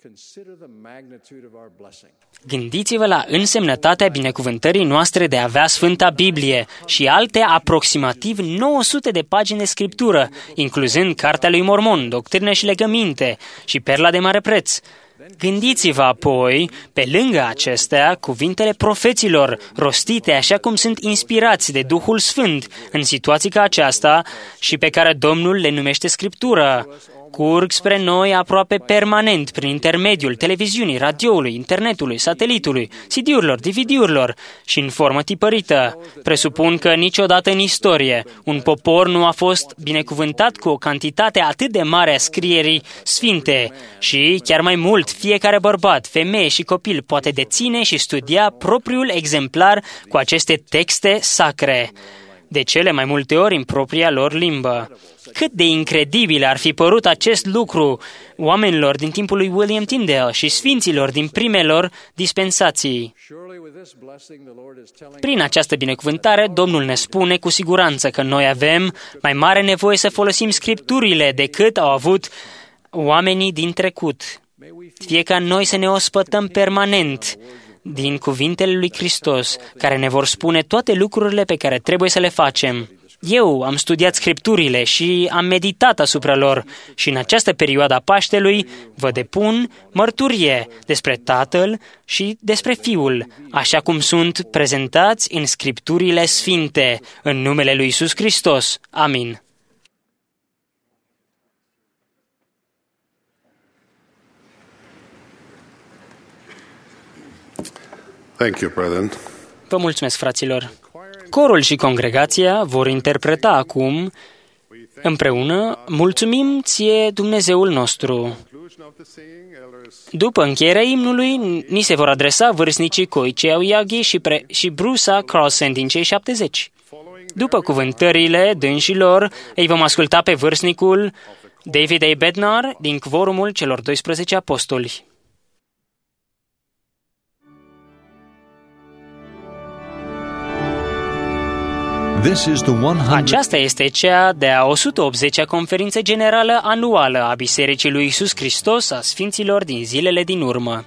Gândiți-vă la însemnătatea binecuvântării noastre de a avea Sfânta Biblie și alte aproximativ 900 de pagini de scriptură, incluzând Cartea lui Mormon, Doctrine și Legăminte și Perla de Mare Preț. Gândiți-vă apoi, pe lângă acestea, cuvintele profeților, rostite așa cum sunt inspirați de Duhul Sfânt în situații ca aceasta și pe care Domnul le numește Scriptură. Curg spre noi aproape permanent prin intermediul televiziunii, radioului, internetului, satelitului, CD-urilor, DVD-urilor și în formă tipărită. Presupun că niciodată în istorie un popor nu a fost binecuvântat cu o cantitate atât de mare a scrierii sfinte și, chiar mai mult, fiecare bărbat, femeie și copil poate deține și studia propriul exemplar cu aceste texte sacre, de cele mai multe ori în propria lor limbă. Cât de incredibil ar fi părut acest lucru oamenilor din timpul lui William Tyndale și sfinților din primelor dispensații. Prin această binecuvântare, Domnul ne spune cu siguranță că noi avem mai mare nevoie să folosim Scripturile decât au avut oamenii din trecut. Fie ca noi să ne ospătăm permanent din cuvintele lui Hristos, care ne vor spune toate lucrurile pe care trebuie să le facem. Eu am studiat Scripturile și am meditat asupra lor și în această perioadă a Paștelui vă depun mărturie despre Tatăl și despre Fiul, așa cum sunt prezentați în Scripturile Sfinte, în numele lui Iisus Hristos. Amin. Thank you, brethren. Vă mulțumesc, fraților. Corul și congregația vor interpreta acum împreună Mulțumim ție, Dumnezeul nostru. După încheierea imnului, ni se vor adresa vârstnicii Koichi Aoyagi și Bruce Carlson din cei 70. După cuvântările dânșilor, îi vom asculta pe vârstnicul David A. Bednar din Quorumul celor 12 apostoli. Aceasta este cea de-a 180-a conferință generală anuală a Bisericii lui Iisus Hristos a Sfinților din zilele din urmă.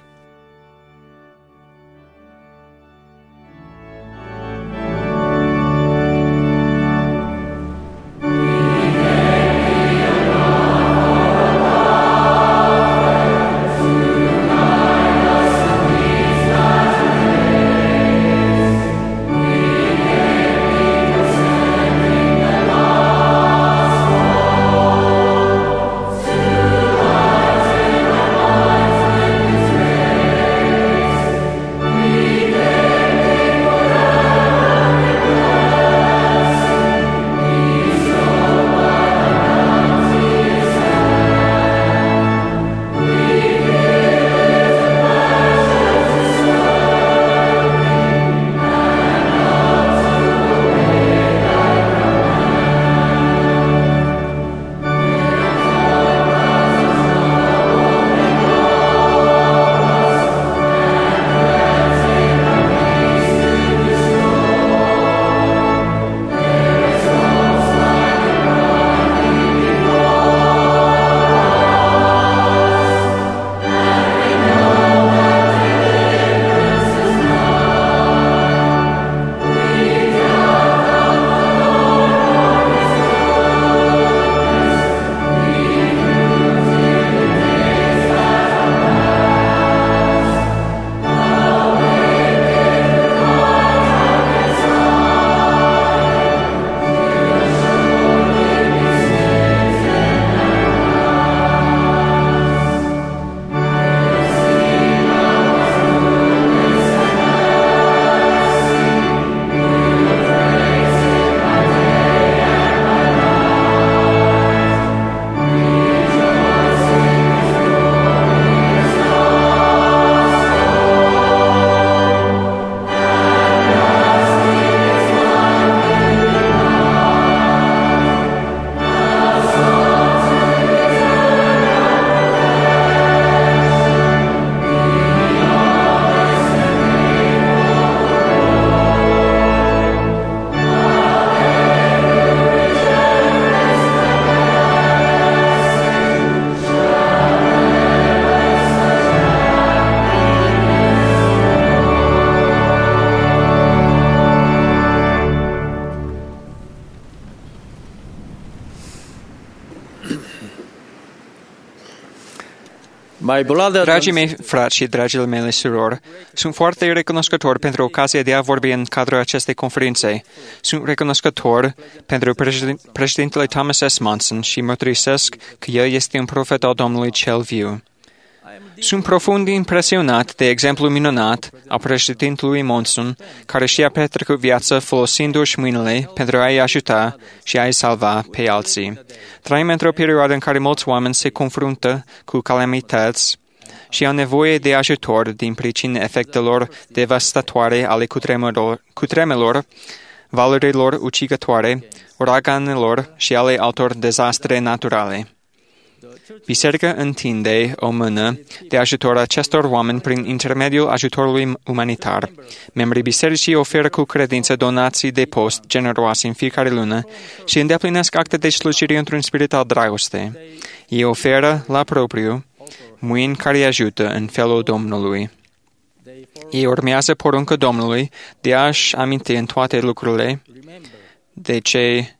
Dragii mei frați și dragile mele surori, sunt foarte recunoscător pentru ocazia de a vorbi în cadrul acestei conferințe. Sunt recunoscător pentru președintele Thomas S. Monson și mărturisesc că el este un profet al Domnului cel viu. Sunt profund impresionat de exemplul minunat al președintelui Monson, care și-a petrecut viața folosindu-și mâinile pentru a-i ajuta și a-i salva pe alții. Trăim într-o perioadă în care mulți oameni se confruntă cu calamități și au nevoie de ajutor din pricina efectelor devastatoare ale cutremelor, valurilor ucigătoare, uraganelor și ale altor dezastre naturale. Biserica întinde o mână de ajutor acestor oameni prin intermediul ajutorului umanitar. Membrii bisericii oferă cu credință donații de post generoase în fiecare lună și îndeplinesc acte de slujire într-un spirit al dragoste. Ei oferă la propriu mâini care îi ajută în felul Domnului. Ei urmează porunca Domnului de a-și aminti în toate lucrurile de cei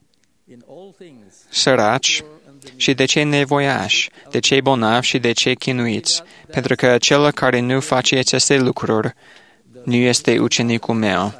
săraci și de cei nevoiași, de cei bolnavi și de cei chinuiți, pentru că acela care nu face aceste lucruri nu este ucenicul meu.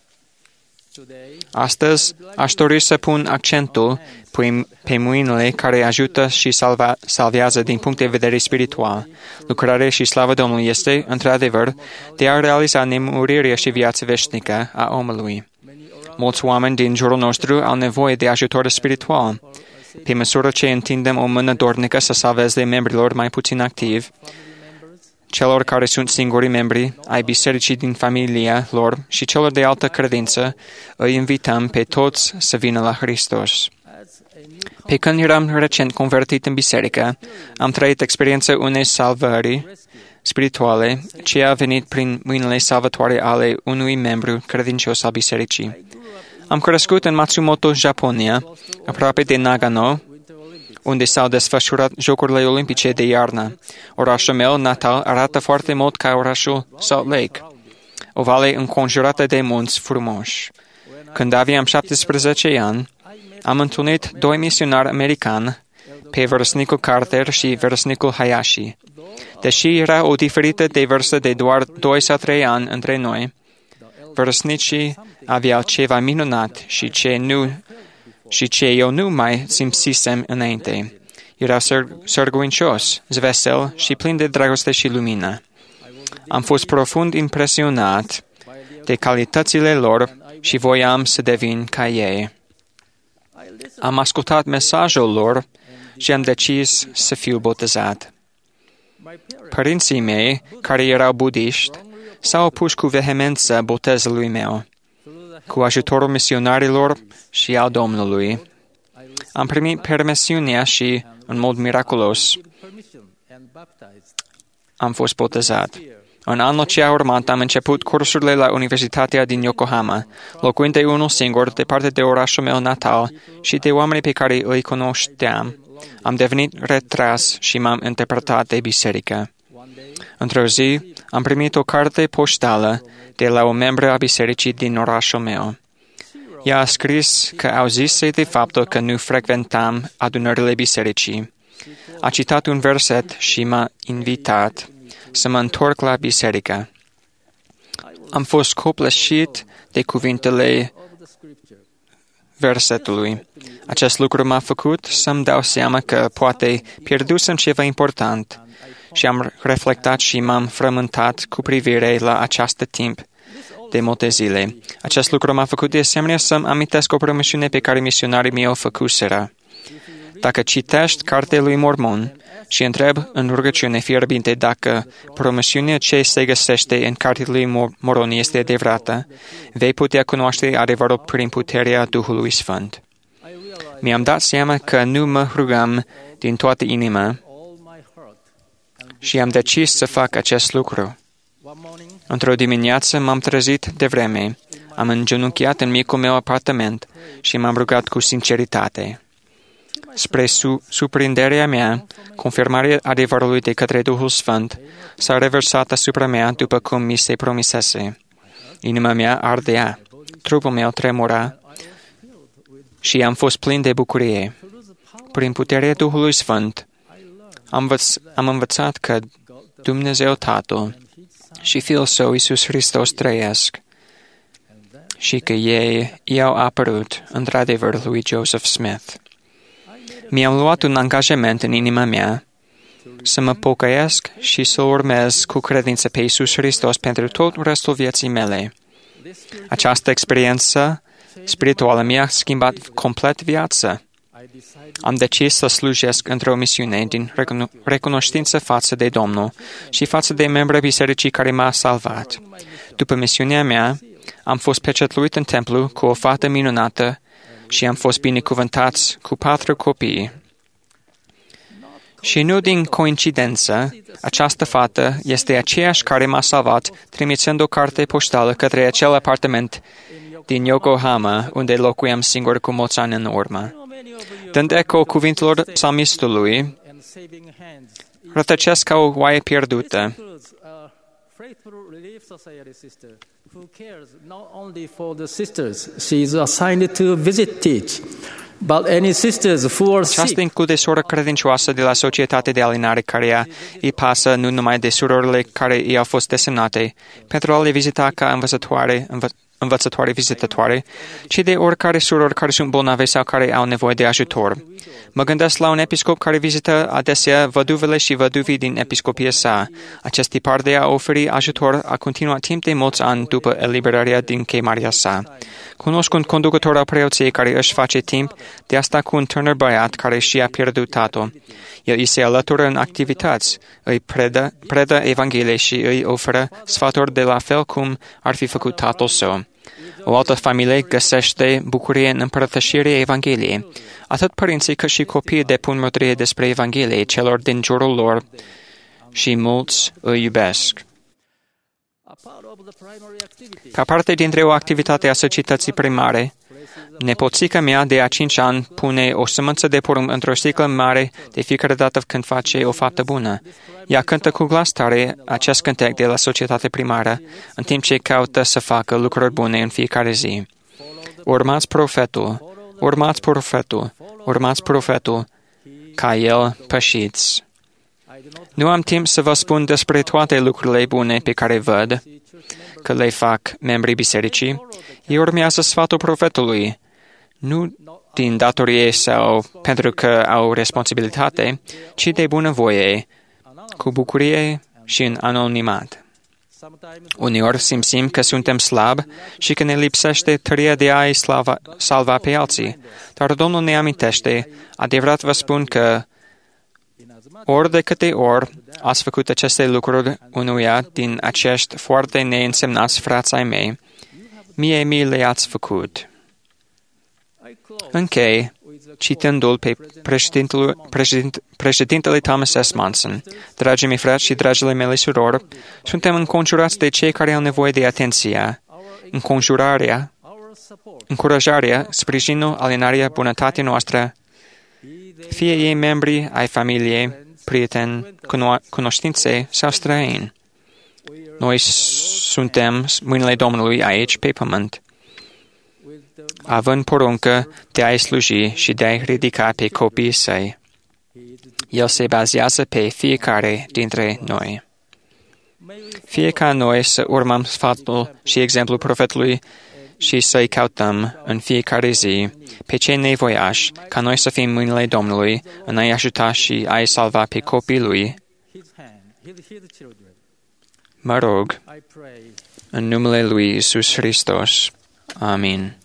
Astăzi aș dori să pun accentul pe mâinile care ajută și salvează din punct de vedere spiritual. Lucrarea și slava Domnului este, într-adevăr, de a realiza nemurirea și viața veșnică a omului. Mulți oameni din jurul nostru au nevoie de ajutor spiritual. Pe măsură ce întindem o mână dornică să salveze membrilor mai puțin activi, celor care sunt singurii membri ai bisericii din familia lor și celor de altă credință, îi invităm pe toți să vină la Hristos. Pe când eram recent convertit în biserică, am trăit experiența unei salvări spirituale ce a venit prin mâinile salvatoare ale unui membru credincios al bisericii. Am crescut în Matsumoto, Japonia, aproape de Nagano, unde s-au desfășurat Jocurile Olimpice de iarnă. Orașul meu natal arată foarte mult ca orașul Salt Lake, o vale înconjurată de munți frumoși. Când aveam 17 ani, am întâlnit doi misionari americani, pe vârstnicul Carter și vârstnicul Hayashi. Deși era o diferită de vârstă de doar 2 sau 3 ani între noi, vârstnicii aveau ceva minunat și ce eu nu mai simțisem înainte. Era sârguincios, zvesel și plin de dragoste și lumină. Am fost profund impresionat de calitățile lor și voiam să devin ca ei. Am ascultat mesajul lor și am decis să fiu botezat. Părinții mei, care erau budiști, s-au opus cu vehemență botezului meu. Cu ajutorul misionarilor și al Domnului, am primit permisiunea și, în mod miraculos, am fost botezat. În anul ce a urmat, am început cursurile la Universitatea din Yokohama, locuind de unul singur, departe de orașul meu natal și de oamenii pe care îi cunoșteam. Am devenit retras și m-am îndepărtat de biserică. Într-o zi, am primit o carte poștală de la o membră a bisericii din orașul meu. Ea a scris că auzise de faptul că nu frecventam adunările bisericii. A citat un verset și m-a invitat să mă întorc la biserică. Am fost copleșit de cuvintele versetului. Acest lucru m-a făcut să-mi dau seama că poate pierdusem ceva important și am reflectat și m-am frământat cu privire la acest timp de multe zile. Acest lucru m-a făcut de asemenea să-mi amintesc o promisiune pe care misionarii mei o făcuseră. Dacă citești Cartea lui Mormon și întreb în rugăciune fierbinte dacă promisiunea ce se găsește în Cartea lui Mormon este adevărată, vei putea cunoaște adevărul prin puterea Duhului Sfânt. Mi-am dat seama că nu mă rugam din toată inima și am decis să fac acest lucru. Într-o dimineață m-am trezit devreme, am îngenunchiat în micul meu apartament și m-am rugat cu sinceritate. Spre surprinderea mea, confirmarea adevărului de către Duhul Sfânt s-a reversat asupra mea după cum mi se promisese. Inima mea ardea, trupul meu tremura și am fost plin de bucurie. Prin puterea Duhului Sfânt, Am învățat că Dumnezeu Tatăl și Fiul Său, Iisus Hristos, trăiesc și că ei i-au apărut, într-adevăr, lui Joseph Smith. Mi-am luat un angajament în inima mea să mă pocăiesc și să urmez cu credință pe Iisus Hristos pentru tot restul vieții mele. Această experiență spirituală mi-a schimbat complet viața. Am decis să slujesc într-o misiune din recunoștință față de Domnul și față de membrii bisericii care m-a salvat. După misiunea mea, am fost pecetluit în templu cu o fată minunată și am fost binecuvântați cu 4 copii. Și nu din coincidență, această fată este aceeași care m-a salvat, trimițând o carte poștală către acel apartament din Yokohama, unde locuiam singur cu mulți ani în urmă. Dând eco cuvintelor psalmistului, rătăcesc ca o oaie pierdută. Aceasta include sora credincioasă de la Societatea de Alinare care îi pasă nu numai de surorile care i-au fost desemnate pentru a le vizita ca învățătoare vizitatoare, ci de oricare surori care sunt bolnave sau care au nevoie de ajutor. Mă gândesc la un episcop care vizită adesea văduvele și văduvii din episcopia sa. Acest tipar de a oferi ajutor a continuat timp de mulți ani după eliberarea din chemarea sa. Cunosc un conducător al preoției care își face timp de asta cu un tânăr băiat care și-a pierdut tatăl. El îi se alătură în activități, îi predă Evanghelie și îi oferă sfaturi de la fel cum ar fi făcut tatăl său. O altă familie găsește bucurie în împărtășirea Evangheliei. Atât părinții cât și copiii depun mărturie despre Evanghelie celor din jurul lor și mulți îi iubesc. Ca parte dintre o activitate a societății primare, nepoțica mea de a 5 ani pune o sămânță de porumb într-o sticlă mare de fiecare dată când face o faptă bună. Ea cântă cu glas tare acest cântec de la societate primară, în timp ce caută să facă lucruri bune în fiecare zi. Urmați profetul, urmați profetul, urmați profetul, ca el pășiți. Nu am timp să vă spun despre toate lucrurile bune pe care văd că le fac membrii bisericii. Ei urmează sfatul profetului, nu din datorie sau pentru că au responsabilitate, ci de bunăvoie, cu bucurie și în anonimat. Uneori simțim că suntem slabi și că ne lipsește tăria de a-i salva pe alții, dar Domnul ne amintește, adevărat vă spun că ori de câte ori ați făcut aceste lucruri unuia din acești foarte neînsemnați frați ai mei, mie mi le-ați făcut. Închei, citându-l pe președintele Thomas S. Monson. Dragii mei frați și dragile mele surori, suntem înconjurați de cei care au nevoie de atenția, încurajarea, sprijinul, alinarea, bunătatea noastră, fie ei membri ai familiei, prieteni, cunoștințe sau străini. Noi suntem mâinile Domnului aici, pe pământ, având poruncă de a-i sluji și de a-i ridica pe copiii săi. El se bazează pe fiecare dintre noi. Fie ca noi să urmăm sfatul și exemplul profetului și să-i căutăm în fiecare zi pe cei nevoiași, ca noi să fim mâinile Domnului în a-i ajuta și a-i salva pe copiii lui. Mă rog, în numele lui Iisus Hristos. Amin.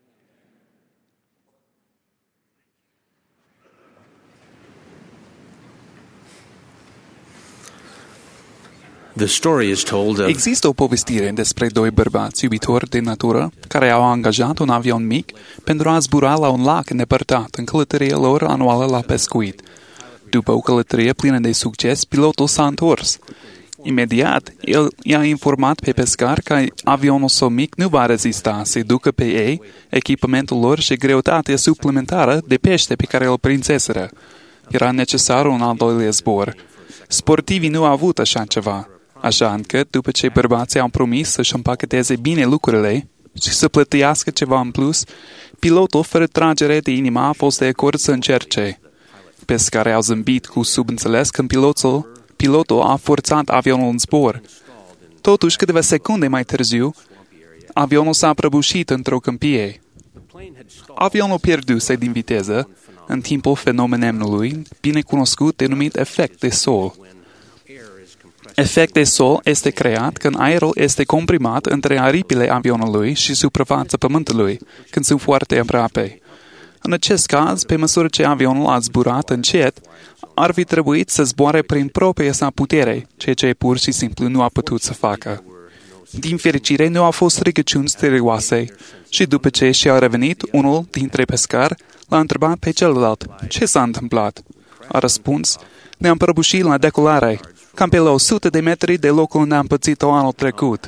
Există o povestire despre 2 bărbați iubitori de natură care au angajat un avion mic pentru a zbura la un lac îndepărtat în călătoria lor anuală la pescuit. După o călătorie plină de succes, pilotul s-a întors. Imediat, el i-a informat pe pescar că avionul său mic nu va rezista să ducă pe ei echipamentul lor și greutatea suplimentară de pește pe care îl prinseseră. Era necesar un al doilea zbor. Sportivii nu au avut așa ceva, așa încât, după ce bărbații au promis să-și împacheteze bine lucrurile și să plătească ceva în plus, pilotul, fără tragere de inimă, a fost de acord să încerce. pescari au zâmbit cu subînțeles când pilotul a forțat avionul în zbor. Totuși, câteva secunde mai târziu, avionul s-a prăbușit într-o câmpie. Avionul pierduse din viteză în timpul fenomenului binecunoscut denumit efect de sol. Efect de sol este creat când aerul este comprimat între aripile avionului și suprafața pământului, când sunt foarte aproape. În acest caz, pe măsură ce avionul a zburat încet, ar fi trebuit să zboare prin propria sa putere, ceea ce pur și simplu nu a putut să facă. Din fericire, nu au fost rugăciuni serioase și după ce și-a revenit, unul dintre pescari l-a întrebat pe celălalt, ce s-a întâmplat? A răspuns, ne-am prăbușit la decolare, cam pe la 100 de metri de locul unde am pățit-o anul trecut.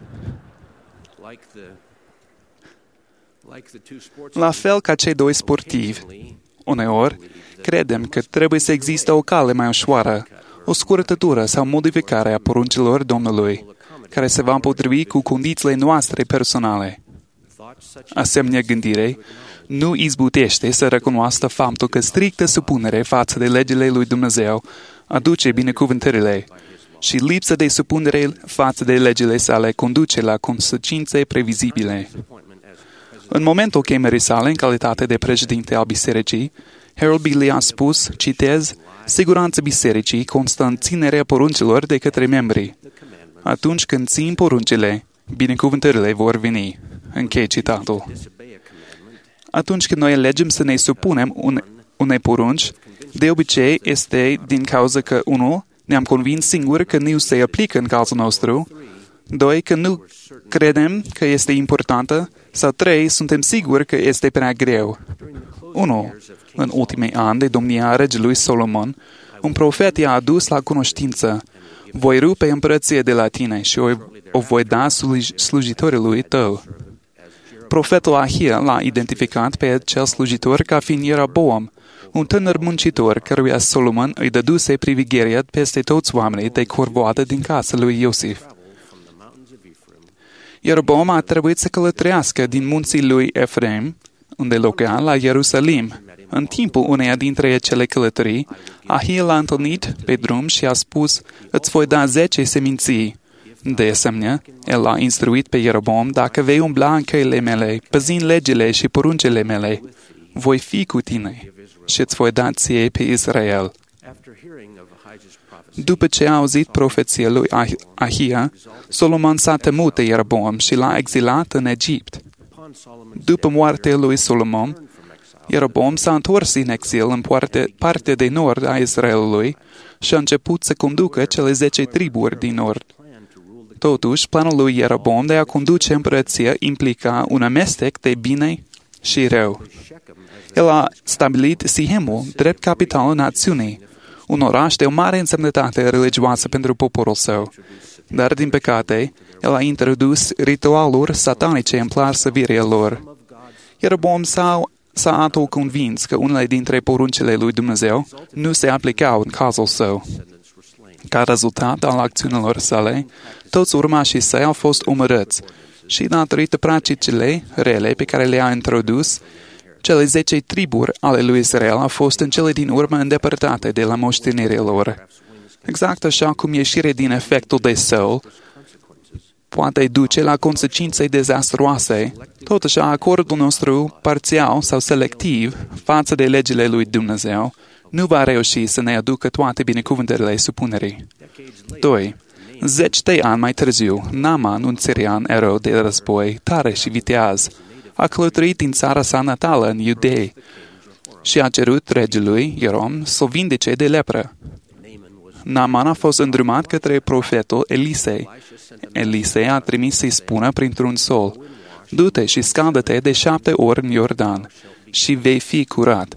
La fel ca cei doi sportivi, uneori, credem că trebuie să existe o cale mai ușoară, o scurtătură sau modificare a poruncilor Domnului, care se va împotrivi cu condițiile noastre personale. Asemenea gândire nu izbutește să recunoască faptul că strictă supunere față de legile lui Dumnezeu aduce binecuvântările și lipsa de supunere față de legile sale conduce la consecințe previzibile. În momentul chemării sale, în calitate de președinte al bisericii, Harold Billy a spus, citez, siguranța bisericii constă în ținerea poruncilor de către membri. Atunci când țin poruncile, binecuvântările vor veni. Închei citatul. Atunci când noi alegem să ne supunem unei porunci, de obicei este din cauza că, 1, ne-am convins singur că nu se aplică în cazul nostru, 2, că nu credem că este importantă, sau 3, suntem siguri că este prea greu. 1. În ultimii ani de domnia regelui Solomon, un profet i-a adus la cunoștință, voi rupe împărăția de la tine și o voi da slujitorului tău. Profetul Ahia l-a identificat pe acel slujitor ca fiind Ieroboam, un tânăr muncitor căruia Solomon îi dăduse privegherea peste toți oamenii de corvoadă din casa lui Iosif. Ieroboam a trebuit să călătorească din munții lui Efraim, unde locuia, la Ierusalim. În timpul uneia dintre acele călătorii, Ahia l-a întâlnit pe drum și a spus, îți voi da 10 seminții. De asemenea, el l-a instruit pe Ieroboam, dacă vei umbla în căile mele, păzind legile și poruncile mele, voi fi cu tine și îți voi da ție pe Israel. După ce a auzit profeția lui Ahia, Solomon s-a temut de Ieroboam și l-a exilat în Egipt. După moartea lui Solomon, Ieroboam s-a întors în exil în partea de nord a Israelului și a început să conducă cele 10 triburi din nord. Totuși, planul lui Ieroboam de a conduce împărăția implica un amestec de bine și rău. El a stabilit Sihemul drept capitalul națiunii, un oraș de o mare însemnătate religioasă pentru poporul său. Dar, din păcate, el a introdus ritualuri satanice în plasăvirea lor. Ieroboam s-a autoconvins că unele dintre poruncile lui Dumnezeu nu se aplicau în cazul său. Ca rezultat al acțiunilor sale, toți urmașii săi au fost omorâți și, datorită practicile rele pe care le-a introdus, cele 10 triburi ale lui Israel au fost în cele din urmă îndepărtate de la moștenirea lor. Exact așa cum ieșirea din efectul de sol poate duce la consecințe dezastruoase, tot așa acordul nostru parțial sau selectiv față de legile lui Dumnezeu nu va reuși să ne aducă toate binecuvântările supunerii. 2. 10 de ani mai târziu, Naaman, un sirian erou de război, tare și viteaz, a călătorit din țara sa natală în Iudei și a cerut regelui Ierom să o vindece de lepră. Naaman a fost îndrumat către profetul Elisei. Elisei a trimis să-i spună printr-un sol, du-te și scaldă-te de 7 ori în Iordan și vei fi curat.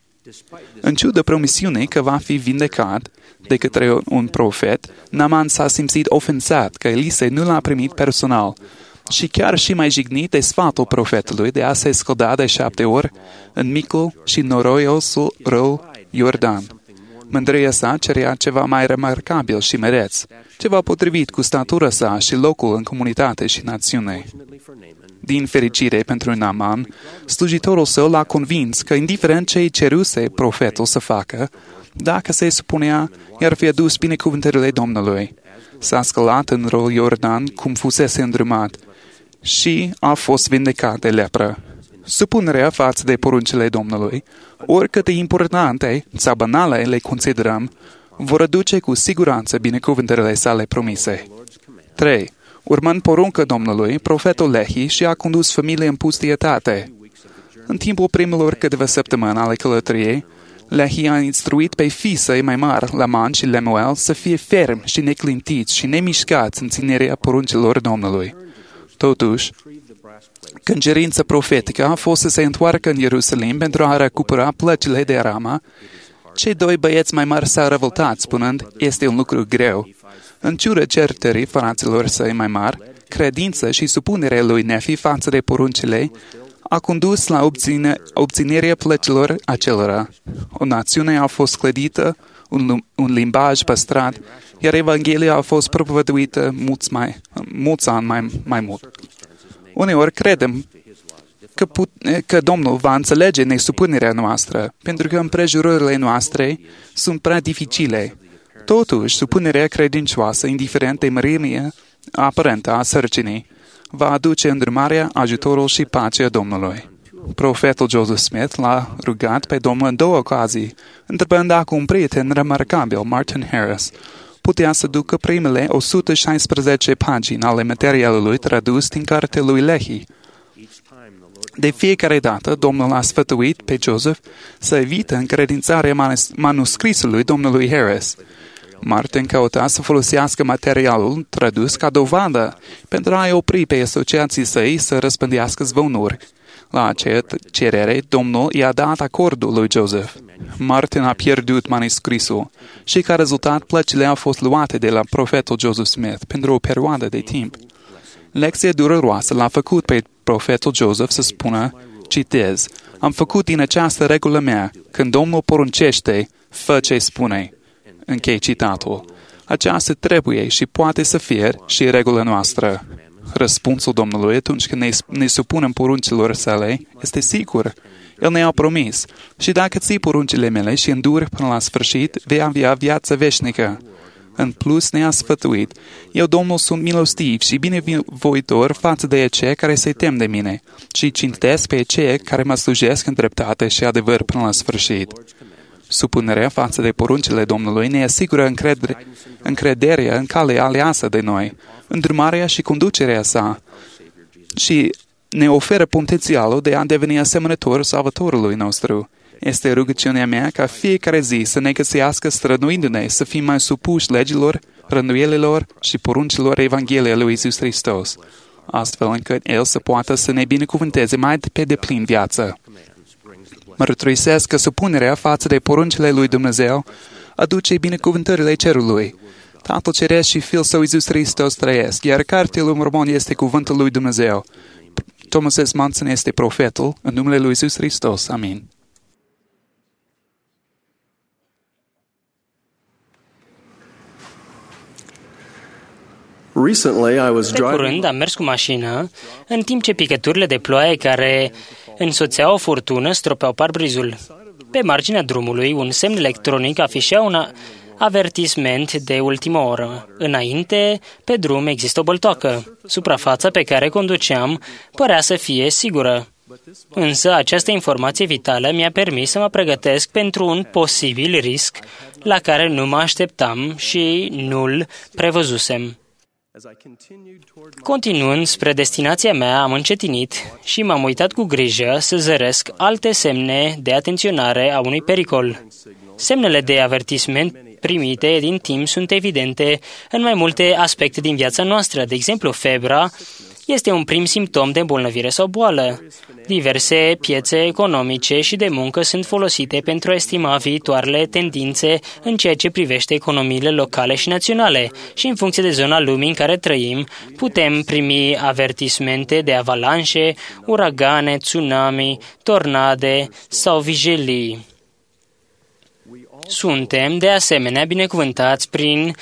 În ciuda promisiunii că va fi vindecat de către un profet, Naaman s-a simțit ofensat că Elisei nu l-a primit personal și chiar și mai jignit de sfatul profetului de a se scălda de 7 ori în micul și noroiosul râu Iordan. Mândria sa cerea ceva mai remarcabil și mereț, ceva potrivit cu statura sa și locul în comunitate și națiune. Din fericire pentru Naaman, slujitorul său l-a convins că, indiferent ce îi ceruse profetul să facă, dacă se supunea, i-ar fi adus binecuvântările Domnului. S-a scălat în râul Iordan, cum fusese îndrumat, și a fost vindecat de lepră. Supunerea față de poruncile Domnului, oricât de importante sau banale le considerăm, vor aduce cu siguranță binecuvântările sale promise. 3. Urmând poruncă Domnului, profetul Lehi și-a condus familia în pustietate. În timpul primelor câteva săptămâni ale călătoriei, Lehi a instruit pe fii săi mai mari, Laman și Lemuel, să fie fermi și neclintiți și nemișcați în ținerea poruncilor Domnului. Totuși, când cerința profetică a fost să se întoarcă în Ierusalim pentru a recupera plăcile de Rama, cei doi băieți mai mari s-au revoltat, spunând, este un lucru greu. În ciuda certării fraților săi mai mari, credința și supunerea lui Nefi față de poruncile a condus la obținerea plăcilor acelora. O națiune a fost clădită, un limbaj păstrat, iar Evanghelia a fost propovăduită mulți ani mai mult. Uneori credem că Domnul va înțelege nesupunerea noastră, pentru că împrejurările noastre sunt prea dificile. Totuși, supunerea credincioasă, indiferent de mărimea aparentă a sărcinii, va aduce îndrumarea, ajutorul și pacea Domnului. Profetul Joseph Smith l-a rugat pe Domnul în două ocazii, întrebând dacă un prieten remarcabil, Martin Harris, putea să ducă primele 116 pagini ale materialului tradus din cartea lui Lehi. De fiecare dată, Domnul a sfătuit pe Joseph să evite încredințarea manuscrisului domnului Harris. Martin căuta să folosească materialul tradus ca dovadă pentru a-i opri pe asociații săi să răspândească zvonuri. La aceea cerere, Domnul i-a dat acordul lui Joseph. Martin a pierdut manuscrisul și ca rezultat plăcile au fost luate de la profetul Joseph Smith pentru o perioadă de timp. Lecția dureroasă l-a făcut pe profetul Joseph să spună, citez, am făcut din această regulă mea, când Domnul poruncește, fă ce spune. Închei citatul. Aceasta trebuie și poate să fie și regula noastră. Răspunsul Domnului atunci când ne supunem poruncilor sale este sigur. El ne-a promis. Și dacă ții poruncile mele și enduri până la sfârșit, vei avea viață veșnică. În plus ne-a sfătuit. Eu, Domnul, sunt milostiv și binevoitor față de aceia care se tem de mine și cintesc pe aceia care mă slujesc în dreptate și adevăr până la sfârșit. Supunerea față de poruncile Domnului ne asigură încrederea în calea aleasă de noi, îndrumarea și conducerea sa și ne oferă potențialul de a deveni asemănător Salvatorului nostru. Este rugăciunea mea ca fiecare zi să ne găsească străduindu-ne să fim mai supuși legilor, rânduielilor și poruncilor Evangheliei lui Iisus Hristos, astfel încât El să poată să ne binecuvânteze mai pe deplin viața. Mărturisesc că supunerea față de poruncile lui Dumnezeu aduce binecuvântările cerului. Tatăl Ceresc și Fiul Său Iisus Hristos trăiesc, iar cartea lui Mormon este cuvântul lui Dumnezeu. Thomas S. Monson este profetul, în numele lui Iisus Hristos. Amin. De curând am mers cu mașină, în timp ce picăturile de ploaie care însoțeau o furtună stropeau parbrizul. Pe marginea drumului, un semn electronic afișea un avertisment de ultimă oră. Înainte, pe drum există o băltoacă. Suprafața pe care conduceam părea să fie sigură. Însă această informație vitală mi-a permis să mă pregătesc pentru un posibil risc la care nu mă așteptam și nu-l prevăzusem. Continuând spre destinația mea, am încetinit și m-am uitat cu grijă să zăresc alte semne de atenționare a unui pericol. Semnele de avertisment primite din timp sunt evidente în mai multe aspecte din viața noastră. De exemplu, febra este un prim simptom de îmbolnăvire sau boală. Diverse piețe economice și de muncă sunt folosite pentru a estima viitoarele tendințe în ceea ce privește economiile locale și naționale și în funcție de zona lumii în care trăim, putem primi avertismente de avalanșe, uragane, tsunami, tornade sau vijelii. Suntem, de asemenea, binecuvântați prin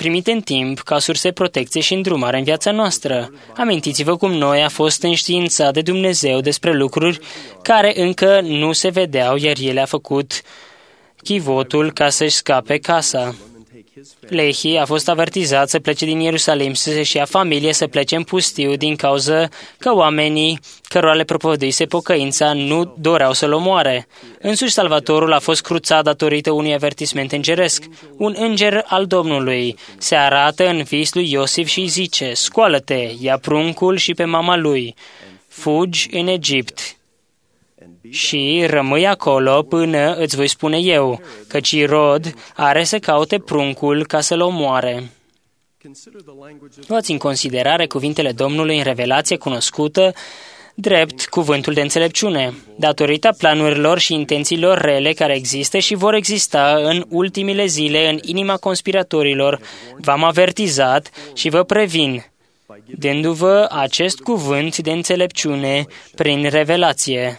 primite în timp ca surse protecție și îndrumare în viața noastră. Amintiți-vă cum Noe a fost înștiințat de Dumnezeu despre lucruri care încă nu se vedeau, iar el a făcut chivotul ca să-și scape casa. Lehi a fost avertizat să plece din Ierusalim, să-și ia familie, să plece în pustiu din cauza că oamenii cărora le propovăduise pocăința nu doreau să-l omoare. Însuși Salvatorul a fost cruțat datorită unui avertisment îngeresc. Un înger al Domnului se arată în vis lui Iosif și îi zice: scoală-te, ia pruncul și pe mama lui, fugi în Egipt și rămâi acolo până îți voi spune eu, căci Irod are să caute pruncul ca să-l omoare. Luați în considerare cuvintele Domnului în revelație cunoscută drept cuvântul de înțelepciune, datorită planurilor și intențiilor rele care există și vor exista în ultimile zile în inima conspiratorilor. V-am avertizat și vă previn, dându-vă acest cuvânt de înțelepciune prin revelație.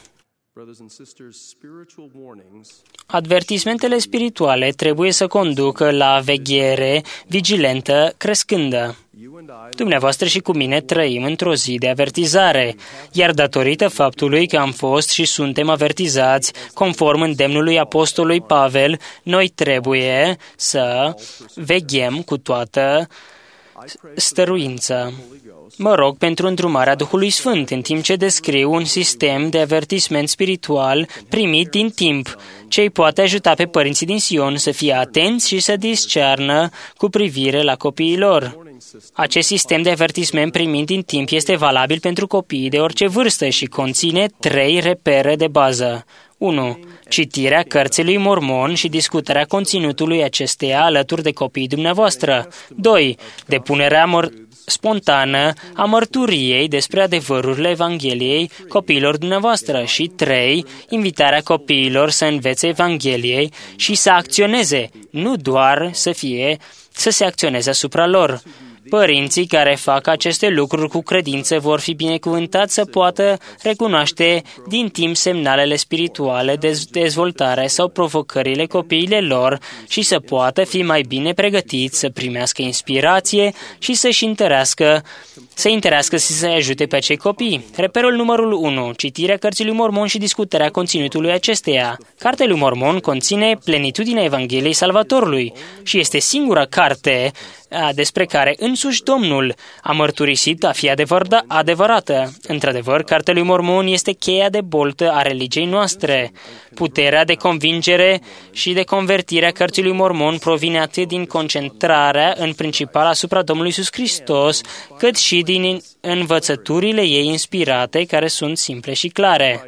Advertismentele spirituale trebuie să conducă la veghere vigilentă crescândă. Dumneavoastră și cu mine trăim într-o zi de avertizare, iar datorită faptului că am fost și suntem avertizați conform îndemnului apostolului Pavel, noi trebuie să veghem cu toată stăruință. Mă rog pentru îndrumarea Duhului Sfânt, în timp ce descriu un sistem de avertisment spiritual primit din timp, ce îi poate ajuta pe părinții din Sion să fie atenți și să discearnă cu privire la copiii lor. Acest sistem de avertisment primit din timp este valabil pentru copiii de orice vârstă și conține 3 repere de bază. 1. Citirea cărții lui Mormon și discutarea conținutului acesteia alături de copiii dumneavoastră. 2. Depunerea spontană a mărturiei despre adevărurile Evangheliei copiilor dumneavoastră. Și 3. Invitarea copiilor să învețe Evangheliei și să acționeze, nu doar să se acționeze asupra lor. Părinții care fac aceste lucruri cu credință vor fi binecuvântați să poată recunoaște din timp semnalele spirituale de dezvoltare sau provocările copiilor lor și să poată fi mai bine pregătiți să primească inspirație și să-i întărească și să-i ajute pe acei copii. Reperul numărul 1. Citirea cărții lui Mormon și discutarea conținutului acesteia. Cartea lui Mormon conține plenitudinea Evangheliei Salvatorului și este singura carte despre care însuși Domnul a mărturisit a fi adevărată. Într-adevăr, Cartea lui Mormon este cheia de boltă a religiei noastre. Puterea de convingere și de convertire a Cărții lui Mormon provine atât din concentrarea în principal asupra Domnului Iisus Hristos, cât și din învățăturile ei inspirate, care sunt simple și clare.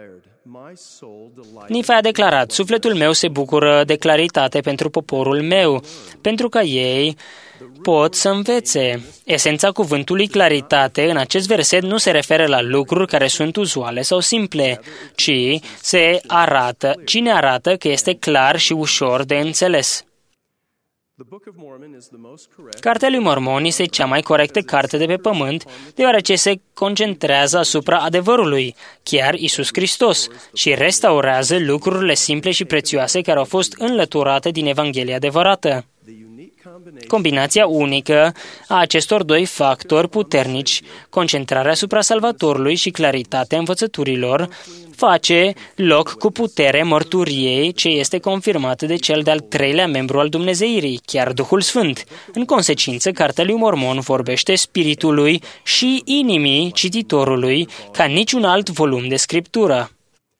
Nifa a declarat: sufletul meu se bucură de claritate pentru poporul meu, pentru că ei pot să învețe. Esența cuvântului claritate în acest verset nu se referă la lucruri care sunt uzuale sau simple, ci ne arată că este clar și ușor de înțeles. Cartea lui Mormon este cea mai corectă carte de pe pământ, deoarece se concentrează asupra adevărului, chiar Iisus Hristos, și restaurează lucrurile simple și prețioase care au fost înlăturate din Evanghelia adevărată. Combinația unică a acestor 2 factori puternici, concentrarea asupra Salvatorului și claritatea învățăturilor, face loc cu putere mărturiei ce este confirmată de cel de-al 3-lea membru al Dumnezeirii, chiar Duhul Sfânt. În consecință, Cartea lui Mormon vorbește spiritului și inimii cititorului ca niciun alt volum de scriptură.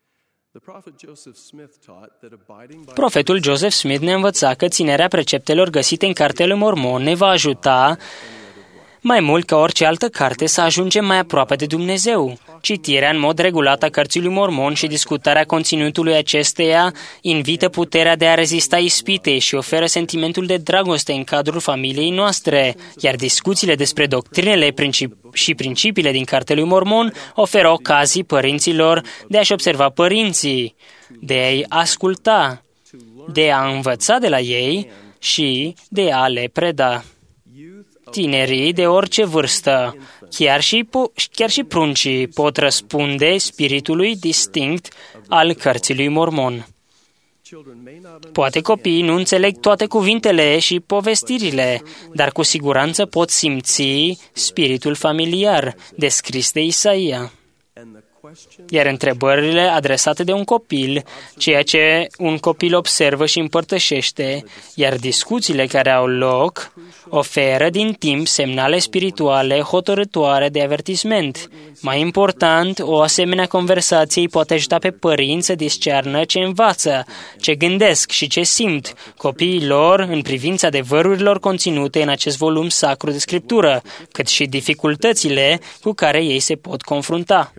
Profetul Joseph Smith ne învăța că ținerea preceptelor găsite în Cartea lui Mormon ne va ajuta mai mult ca orice altă carte să ajungem mai aproape de Dumnezeu. Citirea în mod regulat a Cărții lui Mormon și discutarea conținutului acesteia invită puterea de a rezista ispitei și oferă sentimentul de dragoste în cadrul familiei noastre, iar discuțiile despre doctrinele și principiile din Cartea lui Mormon oferă ocazii părinților de a-și observa părinții, de a-i asculta, de a învăța de la ei și de a le preda. Tinerii de orice vârstă, chiar și pruncii, pot răspunde spiritului distinct al Cărții lui Mormon. Poate copiii nu înțeleg toate cuvintele și povestirile, dar cu siguranță pot simți spiritul familiar descris de Isaia. Iar întrebările adresate de un copil, ceea ce un copil observă și împărtășește, iar discuțiile care au loc, oferă din timp semnale spirituale hotărâtoare de avertisment. Mai important, o asemenea conversație îi poate ajuta pe părinți să discearnă ce învață, ce gândesc și ce simt copiii lor în privința adevărurilor conținute în acest volum sacru de Scriptură, cât și dificultățile cu care ei se pot confrunta.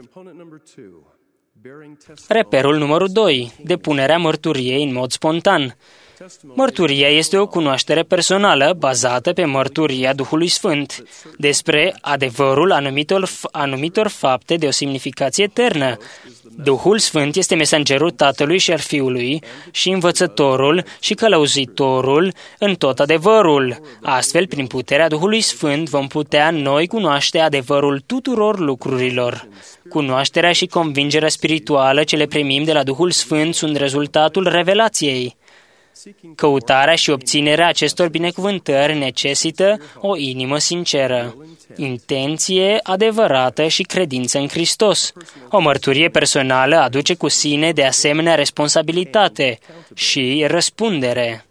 Reperul numărul 2. Depunerea mărturiei în mod spontan. Mărturia este o cunoaștere personală bazată pe mărturia Duhului Sfânt despre adevărul anumitor fapte de o semnificație eternă. Duhul Sfânt este mesangerul Tatălui și al Fiului și învățătorul și călăuzitorul în tot adevărul. Astfel, prin puterea Duhului Sfânt, vom putea noi cunoaște adevărul tuturor lucrurilor. Cunoașterea și convingerea spirituală ce le primim de la Duhul Sfânt sunt rezultatul revelației. Căutarea și obținerea acestor binecuvântări necesită o inimă sinceră, intenție adevărată și credință în Hristos. O mărturie personală aduce cu sine de asemenea responsabilitate și răspundere.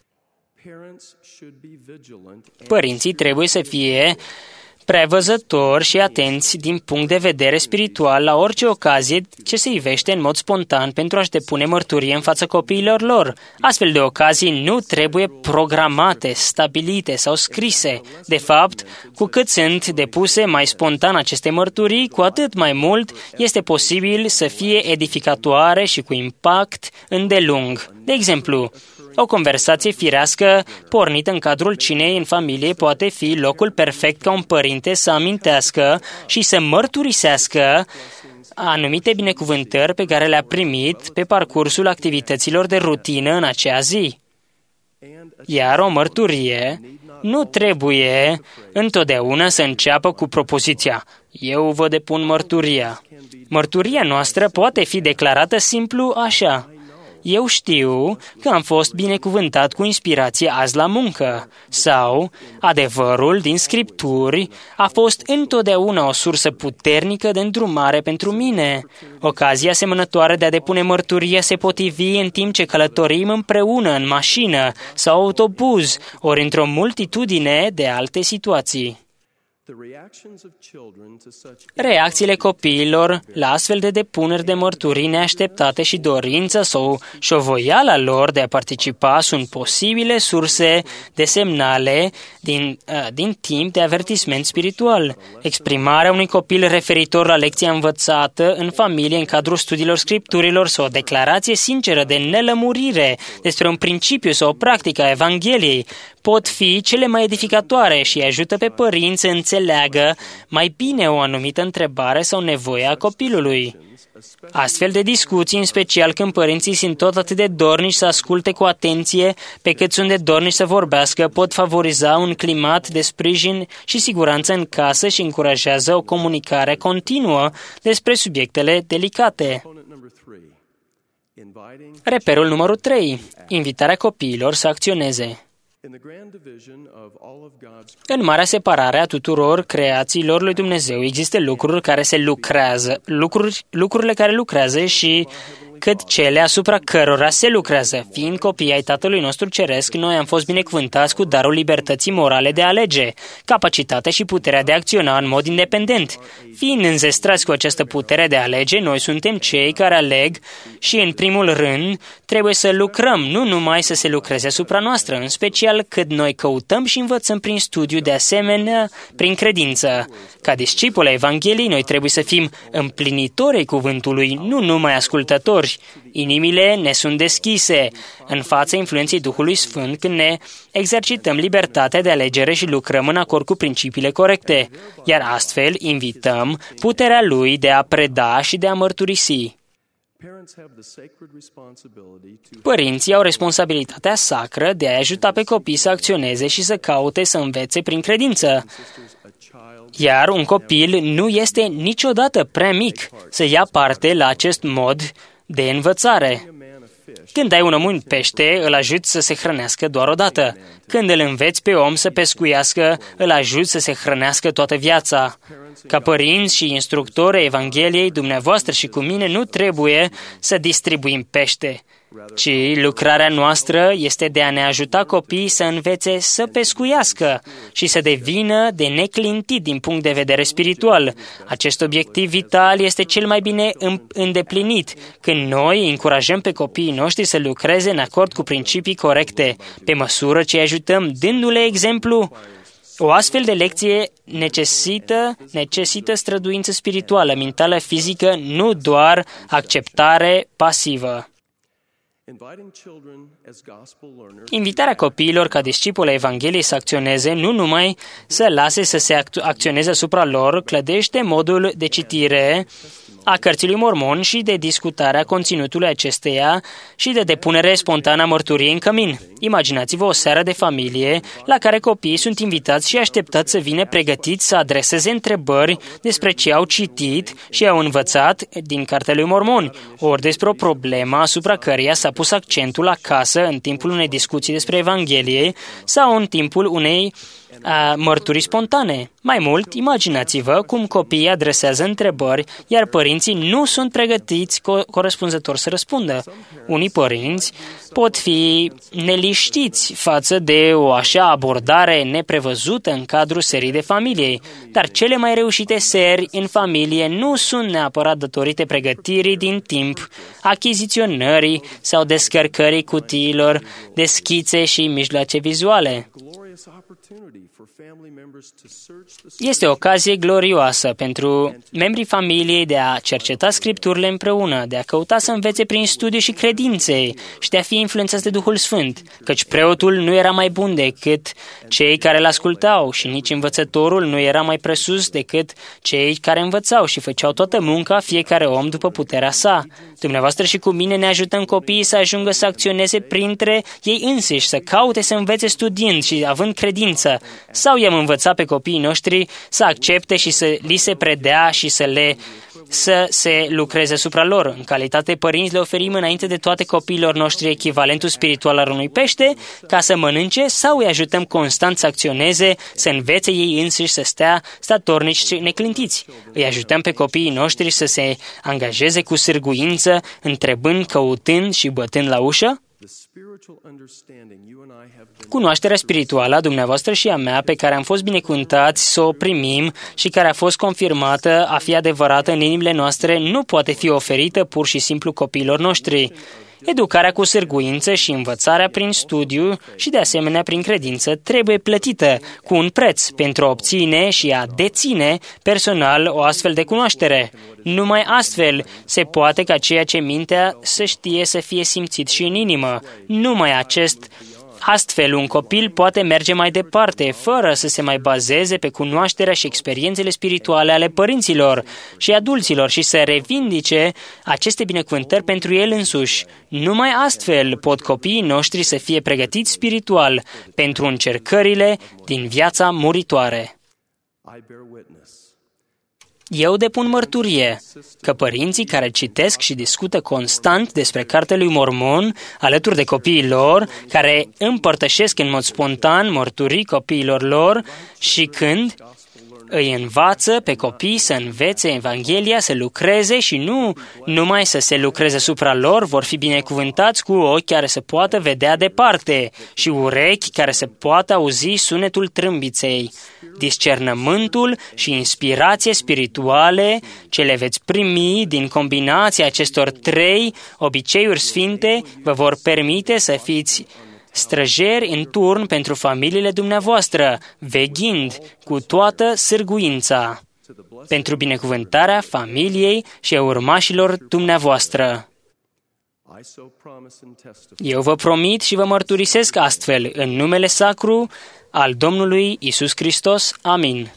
Părinții trebuie să fie prevăzători și atenți din punct de vedere spiritual la orice ocazie ce se ivește în mod spontan pentru a-și depune mărturie în fața copiilor lor. Astfel de ocazii nu trebuie programate, stabilite sau scrise. De fapt, cu cât sunt depuse mai spontan aceste mărturii, cu atât mai mult este posibil să fie edificatoare și cu impact îndelung. De exemplu, o conversație firească pornită în cadrul cinei în familie poate fi locul perfect ca un părinte să amintească și să mărturisească anumite binecuvântări pe care le-a primit pe parcursul activităților de rutină în acea zi. Iar o mărturie nu trebuie întotdeauna să înceapă cu propoziția „eu vă depun mărturia”. Mărturia noastră poate fi declarată simplu așa: „Eu știu că am fost binecuvântat cu inspirație azi la muncă”, sau „adevărul din Scripturi a fost întotdeauna o sursă puternică de îndrumare pentru mine”. Ocazia asemănătoare de a depune mărturia se potrivi în timp ce călătorim împreună în mașină sau autobuz, ori într-o multitudine de alte situații. Reacțiile copiilor la astfel de depuneri de mărturii neașteptate și dorința sau șovoiala lor de a participa sunt posibile surse de semnale din timp de avertisment spiritual. Exprimarea unui copil referitor la lecția învățată în familie în cadrul studiilor Scripturilor sau o declarație sinceră de nelămurire despre un principiu sau o practică a Evangheliei pot fi cele mai edificatoare și ajută pe părinți să înțeleagă mai bine o anumită întrebare sau nevoie a copilului. Astfel de discuții, în special când părinții sunt tot atât de dornici să asculte cu atenție pe cât sunt de dornici să vorbească, pot favoriza un climat de sprijin și siguranță în casă și încurajează o comunicare continuă despre subiectele delicate. Reperul numărul 3. Invitarea copiilor să acționeze. În marea separare a tuturor creațiilor lui Dumnezeu există lucrurile care lucrează și cât cele asupra cărora se lucrează. Fiind copii ai Tatălui nostru Ceresc, noi am fost binecuvântați cu darul libertății morale de a alege, capacitatea și puterea de a acționa în mod independent. Fiind înzestrați cu această putere de a alege, noi suntem cei care aleg și, în primul rând, trebuie să lucrăm, nu numai să se lucreze asupra noastră, în special cât noi căutăm și învățăm prin studiu, de asemenea, prin credință. Ca discipoli ai Evangheliei, noi trebuie să fim împlinitori ai cuvântului, nu numai ascultători. Inimile ne sunt deschise în fața influenței Duhului Sfânt când ne exercităm libertatea de alegere și lucrăm în acord cu principiile corecte, iar astfel invităm puterea Lui de a preda și de a mărturisi. Părinții au responsabilitatea sacră de a ajuta pe copii să acționeze și să caute să învețe prin credință. Iar un copil nu este niciodată prea mic să ia parte la acest mod de învățare. Când ai un om în pește, îl ajuți să se hrănească doar o dată. Când îl înveți pe om să pescuiască, îl ajuți să se hrănească toată viața. Ca părinți și instructori ai Evangheliei, dumneavoastră și cu mine nu trebuie să distribuim pește, ci lucrarea noastră este de a ne ajuta copiii să învețe să pescuiască și să devină de neclintit din punct de vedere spiritual. Acest obiectiv vital este cel mai bine îndeplinit când noi încurajăm pe copiii noștri să lucreze în acord cu principii corecte, pe măsură ce îi ajutăm dându-le exemplu. O astfel de lecție necesită străduință spirituală, mentală, fizică, nu doar acceptare pasivă. Invitarea copiilor ca discipoli ai Evangheliei să acționeze, nu numai să lase să se acționeze asupra lor, clădește modul de citire a cărții lui Mormon și de discutarea conținutului acesteia și de depunere spontană a mărturiei în cămin. Imaginați-vă o seară de familie la care copiii sunt invitați și așteptați să vină pregătiți să adreseze întrebări despre ce au citit și au învățat din cartea lui Mormon, ori despre o problemă asupra căreia s-a pus accentul acasă în timpul unei discuții despre Evanghelie sau în timpul unei mărturii spontane. Mai mult, imaginați-vă cum copiii adresează întrebări, iar părinții nu sunt pregătiți corespunzător să răspundă. Unii părinți pot fi neliștiți față de o așa abordare neprevăzută în cadrul serii de familiei, dar cele mai reușite seri în familie nu sunt neapărat datorite pregătirii din timp, achiziționării sau descărcării cutiilor de schițe și mijloace vizuale. Este o ocazie glorioasă pentru membrii familiei de a cerceta Scripturile împreună, de a căuta să învețe prin studiu și credinței și de a fi influențați de Duhul Sfânt, căci preotul nu era mai bun decât cei care îl ascultau și nici învățătorul nu era mai presus decât cei care învățau și făceau toată munca fiecare om după puterea sa. Dumneavoastră și cu mine ne ajutăm copiii să ajungă să acționeze printre ei înșiși, să caute să învețe studiind și având credință, sau i-am învățat pe copiii noștri să accepte și să li se predea și să se lucreze asupra lor. În calitate părinți le oferim înainte de toate copiilor noștri echivalentul spiritual al unui pește ca să mănânce sau îi ajutăm constant să acționeze, să învețe ei înșiși să stea statornici și neclintiți. Îi ajutăm pe copiii noștri să se angajeze cu sârguință, întrebând, căutând și bătând la ușă? Cunoașterea spirituală a dumneavoastră și a mea, pe care am fost binecuvântați să o primim și care a fost confirmată a fi adevărată în inimile noastre, nu poate fi oferită pur și simplu copiilor noștri. Educarea cu sârguință și învățarea prin studiu și de asemenea prin credință trebuie plătită cu un preț pentru a obține și a deține personal o astfel de cunoaștere. Numai astfel se poate ca ceea ce mintea să știe să fie simțit și în inimă. Astfel, un copil poate merge mai departe, fără să se mai bazeze pe cunoașterea și experiențele spirituale ale părinților și adulților și să revindice aceste binecuvântări pentru el însuși. Numai astfel pot copiii noștri să fie pregătiți spiritual pentru încercările din viața muritoare. Eu depun mărturie că părinții care citesc și discută constant despre Cartea lui Mormon, alături de copiii lor, care împărtășesc în mod spontan mărturii copiilor lor și când îi învață pe copii să învețe Evanghelia, să lucreze și nu numai să se lucreze asupra lor, vor fi binecuvântați cu ochi care să poată vedea departe și urechi care să poată auzi sunetul trâmbiței. Discernământul și inspirație spirituale ce le veți primi din combinația acestor trei obiceiuri sfinte vă vor permite să fiți străjeri în turn pentru familiile dumneavoastră, veghind cu toată sârguința pentru binecuvântarea familiei și a urmașilor dumneavoastră. Eu vă promit și vă mărturisesc astfel, în numele sacru al Domnului Iisus Hristos. Amin.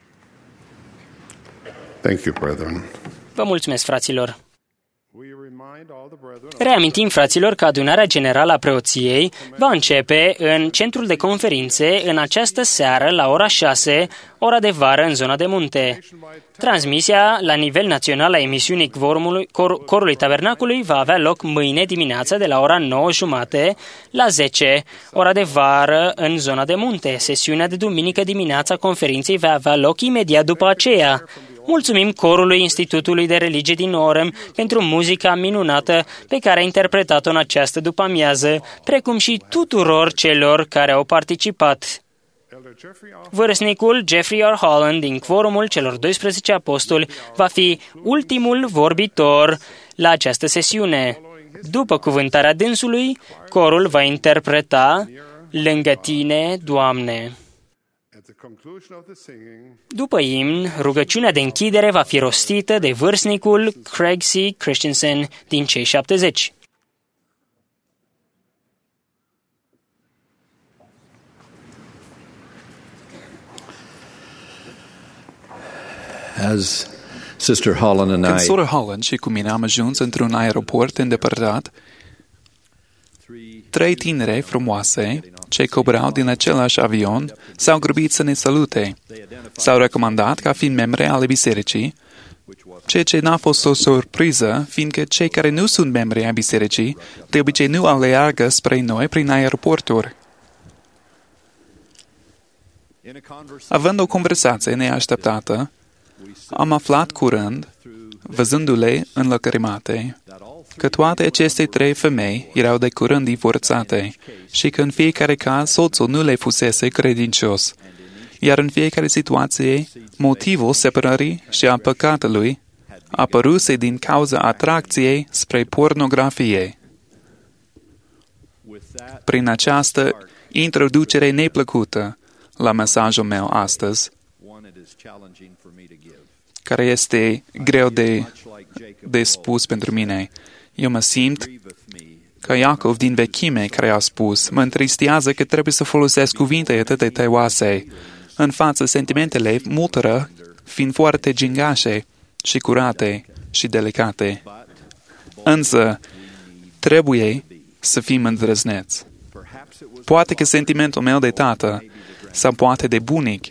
Thank you, brethren. Vă mulțumesc, fraților. Reamintim, fraților, că adunarea generală a preoției va începe în centrul de conferințe în această seară la ora 6, ora de vară în zona de munte. Transmisia la nivel național a emisiunii Corului Tabernacului va avea loc mâine dimineață de la ora 9:30 la 10, ora de vară în zona de munte. Sesiunea de duminică dimineața a conferinței va avea loc imediat după aceea. Mulțumim corului Institutului de Religie din Orem pentru muzica minunată pe care a interpretat-o în această după-amiază, precum și tuturor celor care au participat. Vârstnicul Jeffrey R. Holland din Quorumul celor 12 apostoli va fi ultimul vorbitor la această sesiune. După cuvântarea dânsului, corul va interpreta Lângă tine, Doamne. După imn, rugăciunea de închidere va fi rostită de vârstnicul Craig C. Christensen din cei 70. As Sister Holland and Când I sora Holland și cu mine am ajuns într-un aeroport îndepărtat, 3 tinere frumoase ce coborau din același avion s-au grăbit să ne salute. S-au recomandat ca fiind membre ale bisericii, ceea ce n-a fost o surpriză, fiindcă cei care nu sunt membri ai bisericii de obicei nu aleargă spre noi prin aeroporturi. Având o conversație neașteptată, am aflat curând, văzându-le înlăcrimate, că toate aceste 3 femei erau de curând divorțate și că în fiecare caz soțul nu le fusese credincios, iar în fiecare situație motivul separării și a păcatului apăruse din cauza atracției spre pornografie. Prin această introducere neplăcută la mesajul meu astăzi, care este greu de spus pentru mine, eu mă simt ca Iacov din vechime care a spus, mă întristează că trebuie să folosesc cuvinte atât de tăioase în față sentimentele multora fiind foarte gingașe și curate și delicate. Însă, trebuie să fim îndrăzneți. Poate că sentimentul meu de tată sau poate de bunic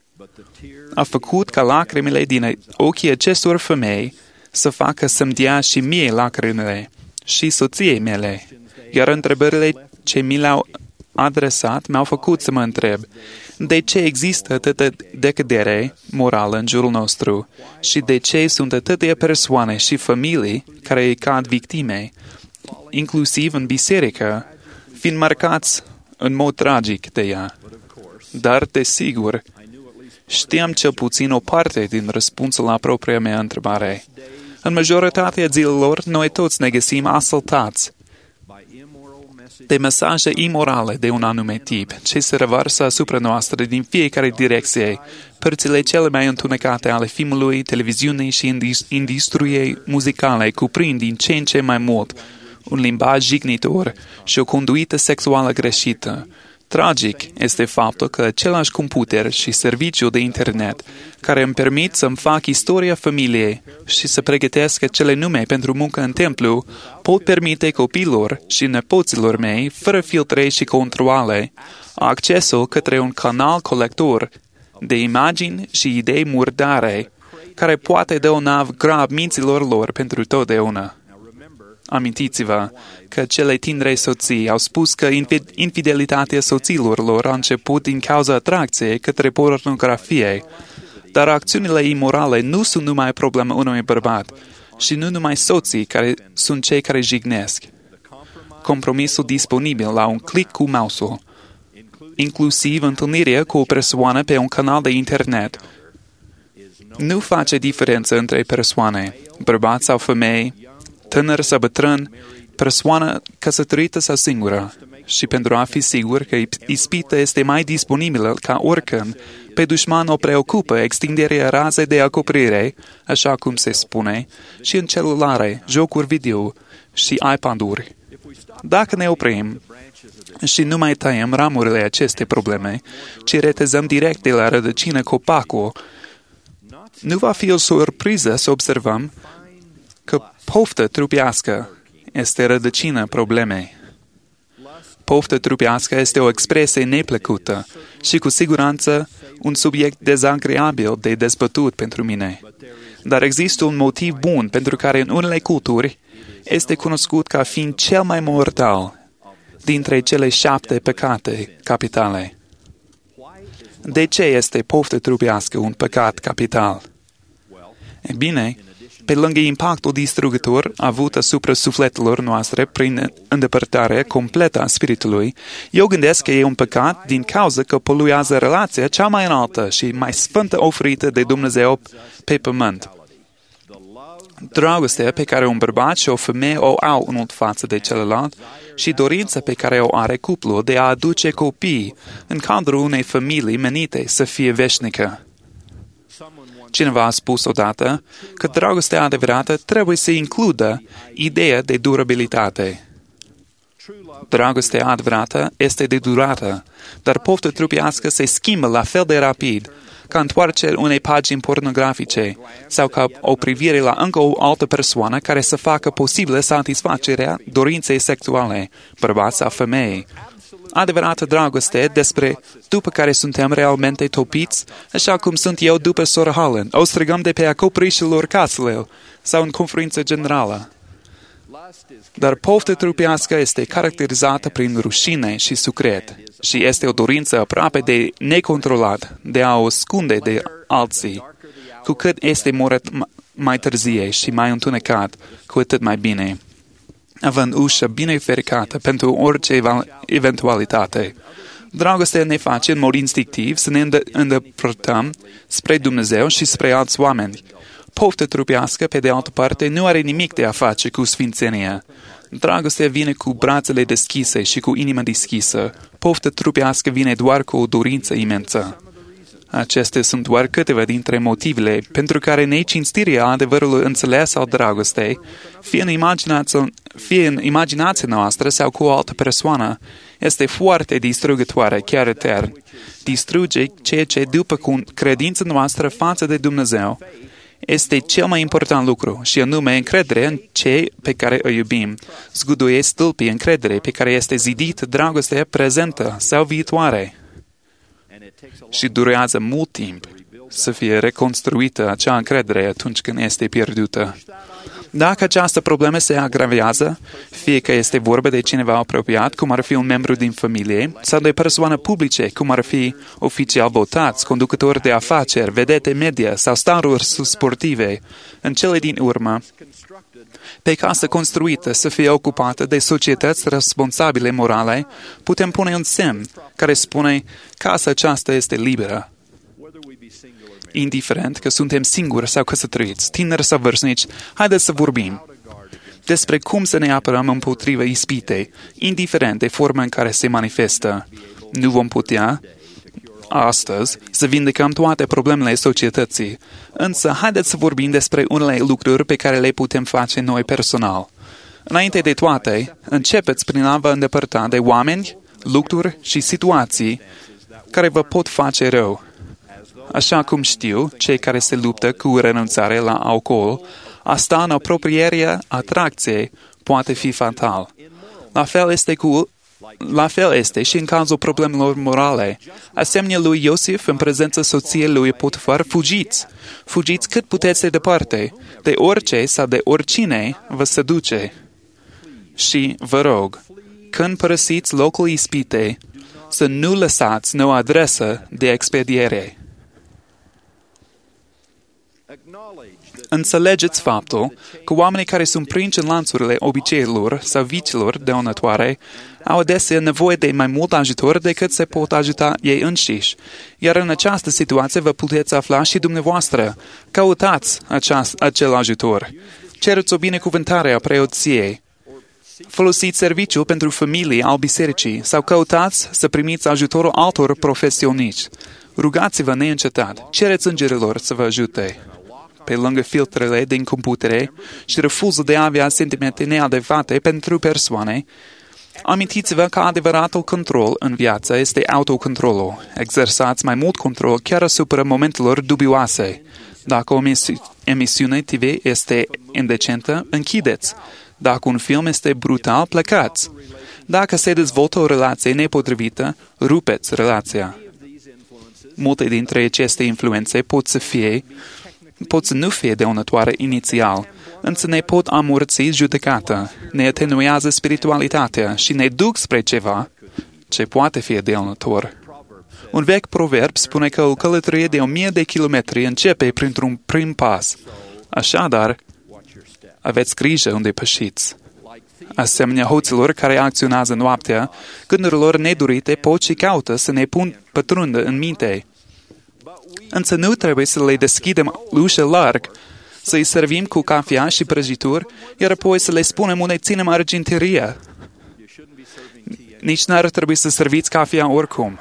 a făcut ca lacrimile din ochii acestor femei să facă să-mi dea și mie lacrimile și soției mele, iar întrebările ce mi le-au adresat mi-au făcut să mă întreb de ce există atâta decădere morală în jurul nostru și de ce sunt atâtea persoane și familii care îi cad victime, inclusiv în biserică, fiind marcați în mod tragic de ea. Dar, desigur, știam cel puțin o parte din răspunsul la propria mea întrebare. În majoritatea zilelor, noi toți ne găsim asaltați de mesaje imorale de un anume tip, ce se revarsă asupra noastră din fiecare direcție. Părțile cele mai întunecate ale filmului, televiziunii și industriei muzicale cuprind din ce în ce mai mult un limbaj jignitor și o conduită sexuală greșită. Tragic este faptul că același computer și serviciul de internet care îmi permit să-mi fac istoria familiei și să pregătesc cele nume pentru muncă în templu pot permite copiilor și nepoților mei, fără filtre și controale, accesul către un canal colector de imagini și idei murdare care poate dăuna grav minților lor pentru totdeauna. Amintiți-vă că cele tinere soții au spus că infidelitatea soților lor a început din cauza atracției către pornografie, dar acțiunile imorale nu sunt numai problema unui bărbat și nu numai soții care sunt cei care jignesc. Compromisul disponibil la un click cu mouse-ul, inclusiv întâlnirea cu o persoană pe un canal de internet, nu face diferență între persoane, bărbați sau femei, tânăr sau bătrân, persoană căsătorită sau singură. Și pentru a fi sigur că ispita este mai disponibilă ca oricând, pe dușman o preocupă extinderea razei de acoperire, așa cum se spune, și în celulare, jocuri video și iPad-uri. Dacă ne oprim și nu mai tăiem ramurile acestei probleme, ci retezăm direct de la rădăcină copacul, nu va fi o surpriză să observăm că Poftă trupească este rădăcina problemei. Poftă trupească este o expresie neplăcută și cu siguranță un subiect dezagreabil de dezbătut pentru mine. Dar există un motiv bun pentru care în unele culturi este cunoscut ca fiind cel mai mortal dintre cele 7 păcate capitale. De ce este poftă trupească un păcat capital? E bine, pe lângă impactul distrugător avut asupra sufletelor noastre prin îndepărtarea completă a spiritului, eu gândesc că e un păcat din cauza că poluează relația cea mai înaltă și mai sfântă oferită de Dumnezeu pe pământ. Dragostea pe care un bărbat și o femeie o au unul față de celălalt și dorința pe care o are cuplul de a aduce copii în cadrul unei familii menite să fie veșnică. Cineva a spus odată că dragostea adevărată trebuie să includă ideea de durabilitate. Dragostea adevărată este de durată, dar pofta trupească se schimbă la fel de rapid ca întoarcerea unei pagini pornografice sau ca o privire la încă o altă persoană care să facă posibilă satisfacerea dorinței sexuale, bărbat sau femeie. Adevărată dragoste despre după care suntem realmente topiți, așa cum sunt eu după sora Holland. O strigăm de pe acoperișul caselor sau în conferință generală. Dar pofta trupească este caracterizată prin rușine și secret și este o dorință aproape de necontrolat de a o ascunde de alții. Cu cât este murit mai târzie și mai întunecat, cu atât mai bine. Având ușa bine fericată pentru orice eventualitate. Dragostea ne face în mod instinctiv să ne îndepărtăm spre Dumnezeu și spre alți oameni. Pofta trupească, pe de altă parte, nu are nimic de a face cu sfințenia. Dragostea vine cu brațele deschise și cu inima deschisă. Pofta trupească vine doar cu o dorință imensă. Acestea sunt doar câteva dintre motivele pentru care necinstirea adevărului înțeles al dragostei, fie în imaginația noastră sau cu o altă persoană, este foarte distrugătoare, chiar etern. Distruge ceea ce, după credința noastră față de Dumnezeu, este cel mai important lucru, și anume încredere în cei pe care îi iubim. Zguduie stâlpii încredere pe care este zidită dragostea prezentă sau viitoare. Și durează mult timp să fie reconstruită acea încredere atunci când este pierdută. Dacă această problemă se agravează, fie că este vorba de cineva apropiat, cum ar fi un membru din familie, sau de persoane publice, cum ar fi oficial votați, conducători de afaceri, vedete media sau staruri sportive, în cele din urmă, pe casă construită să fie ocupată de societăți responsabile morale, putem pune un semn care spune casa aceasta este liberă. Indiferent că suntem singuri sau căsătoriți, tineri sau vârstnici, haideți să vorbim despre cum să ne apărăm împotriva ispitei, indiferent de forma în care se manifestă. Nu vom putea, astăzi, să vindecăm toate problemele societății, însă haideți să vorbim despre unele lucruri pe care le putem face noi personal. Înainte de toate, începeți prin a vă îndepărta de oameni, lucruri și situații care vă pot face rău. Așa cum știu, cei care se luptă cu renunțarea la alcool, asta în apropierea atracției poate fi fatal. La fel este și în cazul problemelor morale. Asemenea lui Iosif, în prezența soției lui Potifar, fugiți. Fugiți cât puteți de departe, de orice sau de oricine vă seduce. Și vă rog, când părăsiți locul ispitei, să nu lăsați o adresă de expediere. Înțelegeți faptul că oamenii care sunt prinși în lanțurile obiceiurilor sau viciilor dăunătoare au adesea nevoie de mai mult ajutor decât se pot ajuta ei înșiși. Iar în această situație vă puteți afla și dumneavoastră. Căutați acel ajutor. Cereți o binecuvântare a preoției. Folosiți serviciul pentru familii al bisericii sau căutați să primiți ajutorul altor profesioniști. Rugați-vă neîncetat. Cereți îngerilor să vă ajute. Pe lângă filtrele din computere și refuzul de a avea sentimente neadecvate pentru persoane, amintiți-vă că adevăratul control în viață este autocontrolul. Exersați mai mult control chiar asupra momentelor dubioase. Dacă o emisiune TV este indecentă, închideți. Dacă un film este brutal, plecați. Dacă se dezvoltă o relație nepotrivită, rupeți relația. Multe dintre aceste influențe pot să nu fie dăunătoare inițial, însă ne pot amorți judecata, ne atenuează spiritualitatea și ne duc spre ceva ce poate fi dăunător. Un vechi proverb spune că o călătorie de 1000 de kilometri începe printr-un prim pas. Așadar, aveți grijă unde pășiți. Asemenea hoților care acționează noaptea, gândurile lor nedorite pot și caută să ne pătrundă în minte. Însă nu trebuie să le deschidem ușa larg, să-i servim cu cafea și prăjituri, iar apoi să le spunem unde ținem arginteria. Nici n-ar trebui să serviți cafea oricum.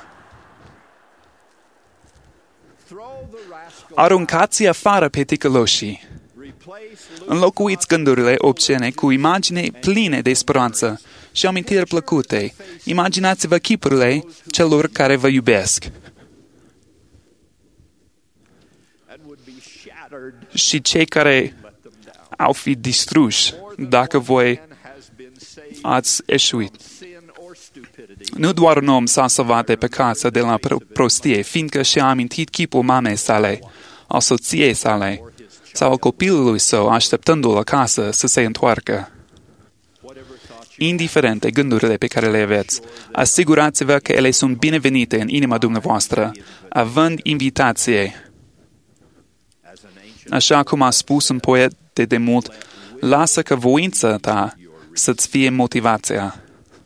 Aruncați afară pe ticăloșii. Înlocuiți gândurile obscene cu imagini pline de speranță și amintiri plăcute. Imaginați-vă chipurile celor care vă iubesc. Și cei care au fi distruși dacă voi ați eșuit. Nu doar un om s-a salvat de păcat de la prostie, fiindcă și-a amintit chipul mamei sale, al soției sale, sau al copilului său, așteptându-l acasă să se întoarcă. Indiferent de gândurile pe care le aveți, asigurați-vă că ele sunt binevenite în inima dumneavoastră, având invitație. Așa cum a spus un poet de demult, lasă că voința ta să-ți fie motivația.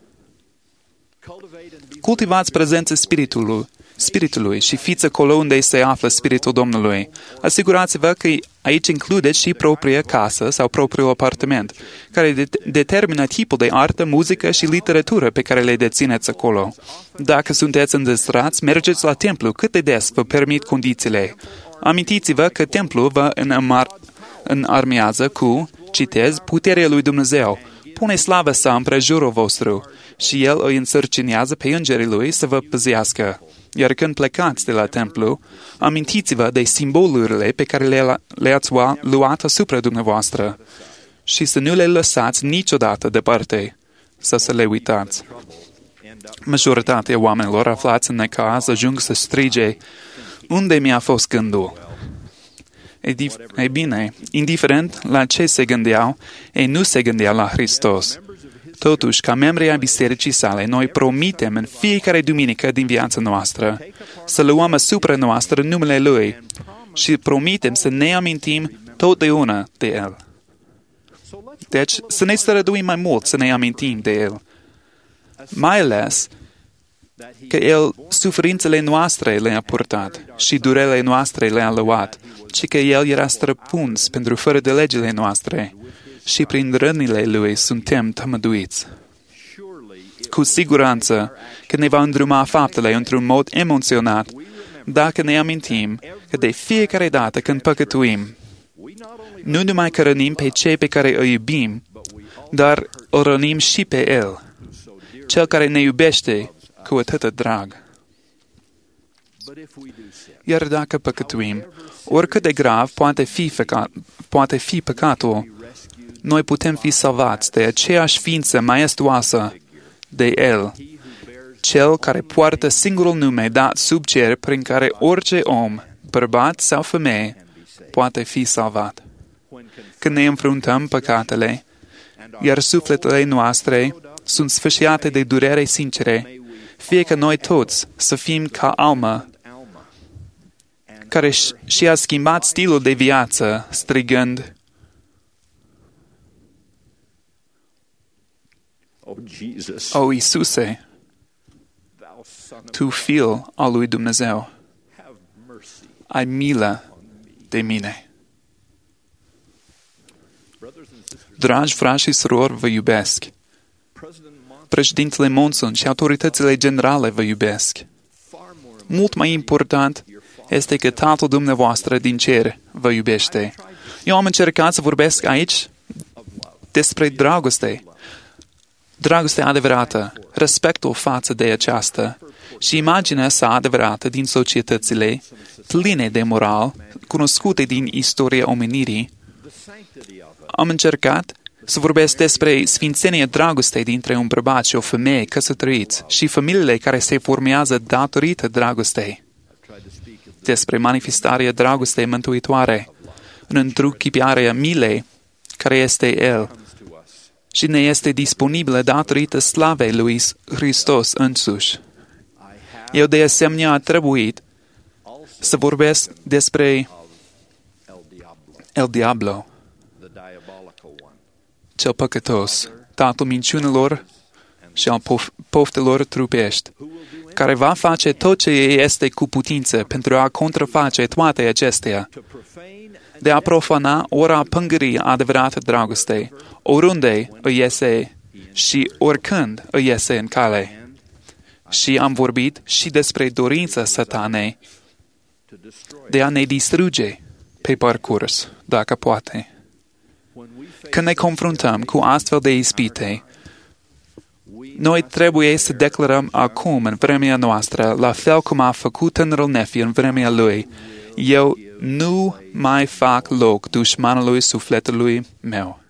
Cultivați prezența Spiritului și fiți acolo unde se află Spiritul Domnului. Asigurați-vă că aici includeți și propria casă sau propriul apartament, care determină tipul de artă, muzică și literatură pe care le dețineți acolo. Dacă sunteți înzestrați, mergeți la templu cât de des vă permit condițiile. Amintiți-vă că templul vă înarmează cu, citez, puterea lui Dumnezeu. Pune slavă sa împrejurul vostru și El îi însărcinează pe îngerii lui să vă păzească. Iar când plecați de la templu, amintiți-vă de simbolurile pe care le-ați luat asupra dumneavoastră și să nu le lăsați niciodată departe, să le uitați. Majoritatea oamenilor aflați în necaz ajung să strige, unde mi-a fost gândul? Ei bine, indiferent la ce se gândeau, ei nu se gândeau la Hristos. Totuși, ca membri ai bisericii sale, noi promitem în fiecare duminică din viața noastră să luăm asupra noastră numele Lui și promitem să ne amintim totdeauna de El. Deci, să ne străduim mai mult să ne amintim de El. Mai ales că El suferințele noastre le-a purtat și durerile noastre le-a luat, ci că El era străpuns pentru fără de legile noastre și prin rănile Lui suntem tămăduiți. Cu siguranță că ne va îndruma faptele într-un mod emoționat dacă ne amintim că de fiecare dată când păcătuim, nu numai că rănim pe cei pe care îi iubim, dar o rănim și pe El, Cel care ne iubește cu atâta drag. Iar dacă păcătuim, oricât de grav poate fi păcatul, noi putem fi salvați de aceeași ființă maestoasă, de El, Cel care poartă singurul nume dat sub cer prin care orice om, bărbat sau femeie, poate fi salvat. Când ne înfruntăm păcatele, iar sufletele noastre sunt sfâșiate de durere sincere, fie că noi toți să fim ca Alma, care și-a schimbat stilul de viață, strigând, O, Iisuse, Tu Fiul al lui Dumnezeu, ai milă de mine. Dragi frați și surori, vă iubesc. Președintele Monson și autoritățile generale vă iubesc. Mult mai important este că Tatăl dumneavoastră din cer vă iubește. Eu am încercat să vorbesc aici despre dragoste. Dragostea adevărată, respectul față de aceasta și imaginea sa adevărată din societățile pline de moral, cunoscute din istoria omenirii, Am încercat să vorbesc despre sfințenia dragostei dintre un bărbat și o femeie căsătoriți și familiile care se formează datorită dragostei. Despre manifestarea dragostei mântuitoare în întruchiparea milei care este El și ne este disponibilă datorită slavei lui Hristos însuși. Eu de asemenea a trebuit să vorbesc despre El Diablo, cel păcătos, tatăl minciunilor și al poftelor trupești, care va face tot ce este cu putință pentru a contraface toate acestea, de a profana ora pângării adevărată dragostei, oriunde îi iese și oricând îi iese în cale. Și am vorbit și despre dorința Satanei de a ne distruge pe parcurs, dacă poate. Când ne confruntăm cu astfel de ispite, noi trebuie să declarăm acum, în vremea noastră, la fel cum a făcut tânărul Nefi în vremea lui, eu nu mai fac loc dușmanului sufletului meu.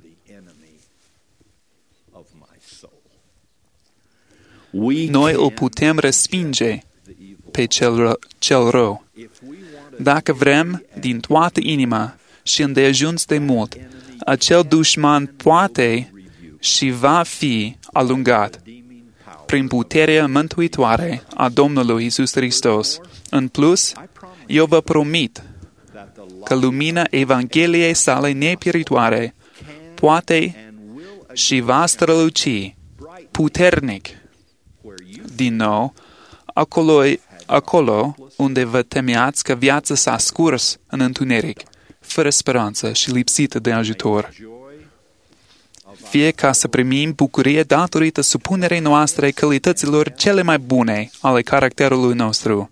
Noi îl putem respinge pe cel rău. Dacă vrem din toată inima și îndeajuns de mult, acel dușman poate și va fi alungat prin puterea mântuitoare a Domnului Iisus Hristos. În plus, eu vă promit că lumina Evangheliei sale nepieritoare poate și va străluci puternic din nou acolo unde vă temeați că viața s-a scurs în întuneric, fără speranță și lipsită de ajutor. Fie ca să primim bucurie datorită supunerei noastre calităților cele mai bune ale caracterului nostru.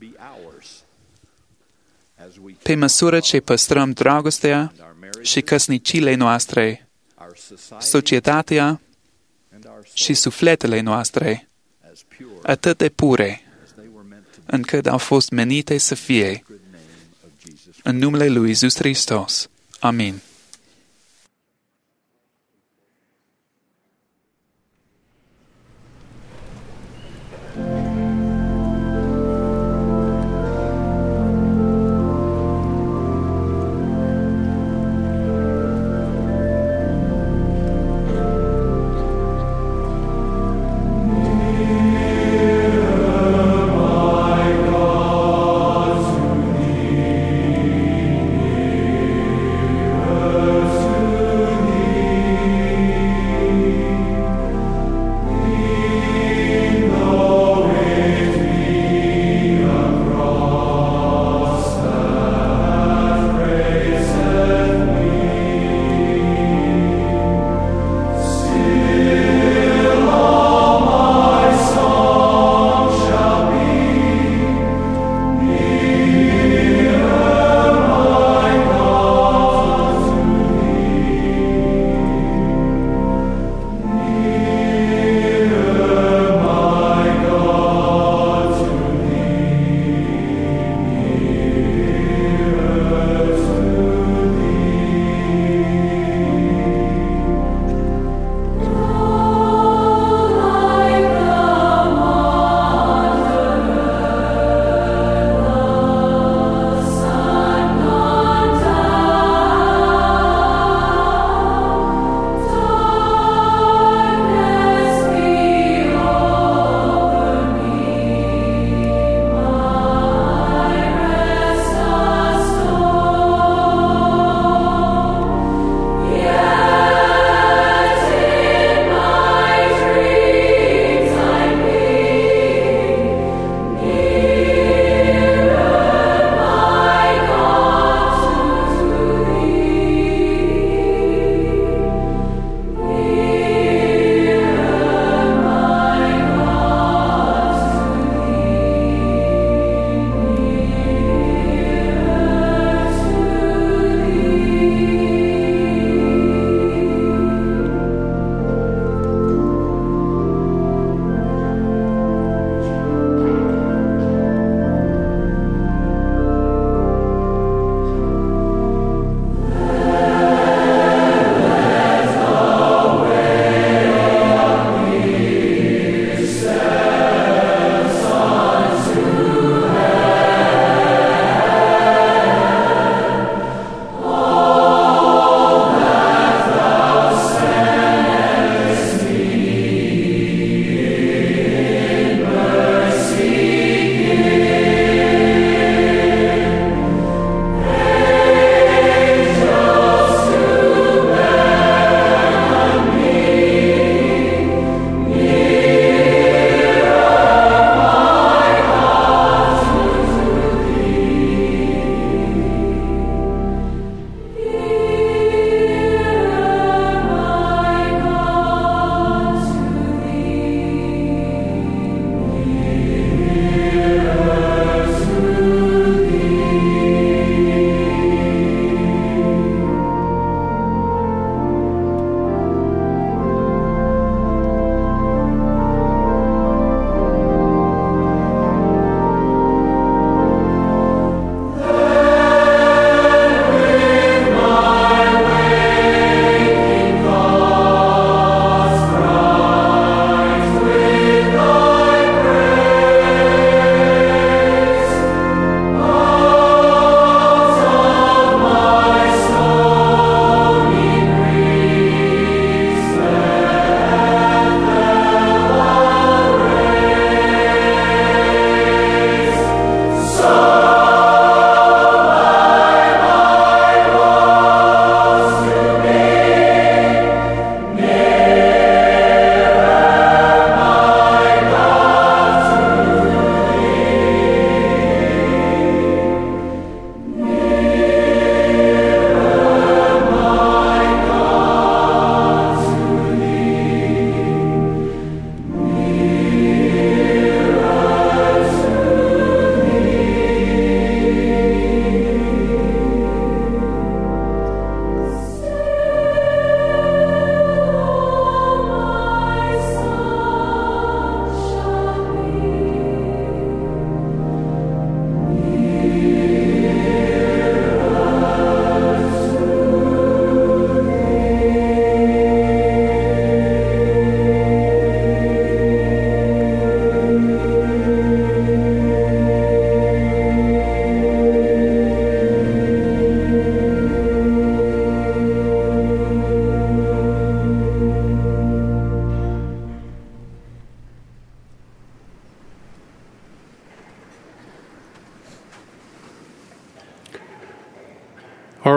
Pe măsură ce păstrăm dragostea și căsnicile noastre, societatea și sufletele noastre, atât de pure, încât au fost menite să fie. În numele lui Iisus Hristos. Amin.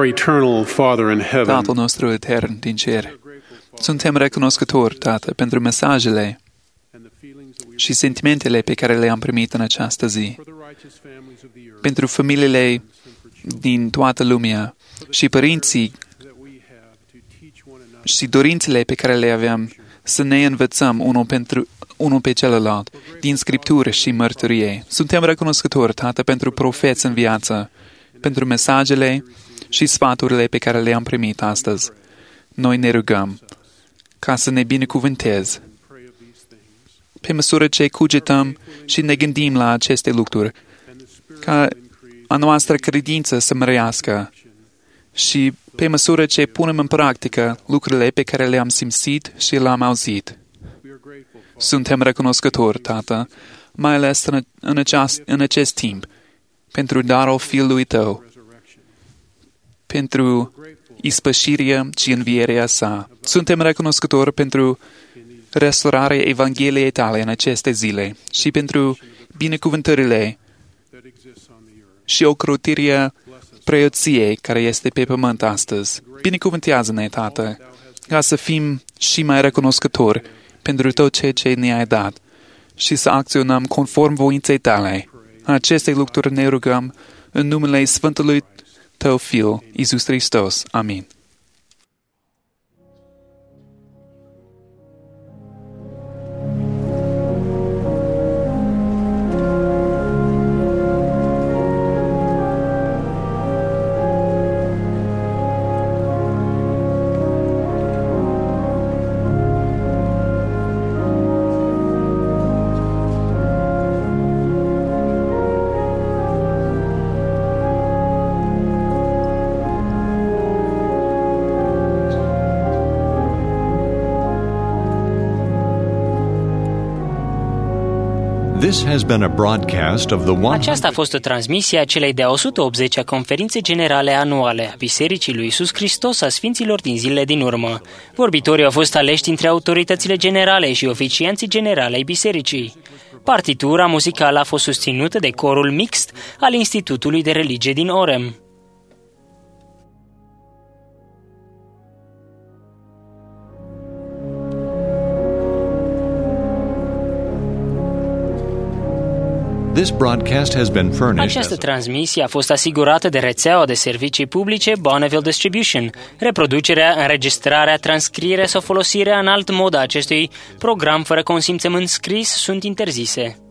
Our eternal Father in heaven, Tatăl nostru etern din cer, suntem recunoscători, Tată, pentru mesajele și sentimentele pe care le-am primit în această zi, pentru familiile din toată lumea și părinții și dorințele pe care le aveam să ne învățăm unul pe celălalt din Scriptură și mărturie. Suntem recunoscători, Tată, pentru profeți în viață, pentru mesajele și sfaturile pe care le-am primit astăzi. Noi ne rugăm ca să ne binecuvântezi pe măsură ce cugetăm și ne gândim la aceste lucruri, ca a noastră credință să mărească și pe măsură ce punem în practică lucrurile pe care le-am simțit și le-am auzit. Suntem recunoscători, Tată, mai ales în acest timp, pentru darul Fiului Tău, pentru ispășirea și învierea sa. Suntem recunoscători pentru restaurarea Evangheliei Tale în aceste zile și pentru binecuvântările și ocrotirea preoției care este pe pământ astăzi. Binecuvântează-ne, Tată, ca să fim și mai recunoscători pentru tot ceea ce ne-ai dat și să acționăm conform voinței Tale. În aceste lucruri ne rugăm în numele Sfântului Tău Fiu, Iisus Hristos. Amin. This has been a broadcast of the Aceasta a fost o transmisie a celei de-a 180-a conferințe generale anuale a Bisericii lui Iisus Hristos a Sfinților din zilele din urmă. Vorbitorii au fost aleși dintre autoritățile generale și oficianții generale ai bisericii. Partitura muzicală a fost susținută de corul mixt al Institutului de Religie din Orem. This broadcast has been furnished. Această transmisie a fost asigurată de rețeaua de servicii publice Bonneville Distribution. Reproducerea, înregistrarea, transcrierea sau folosirea în alt mod a acestui program fără consimțământ scris sunt interzise.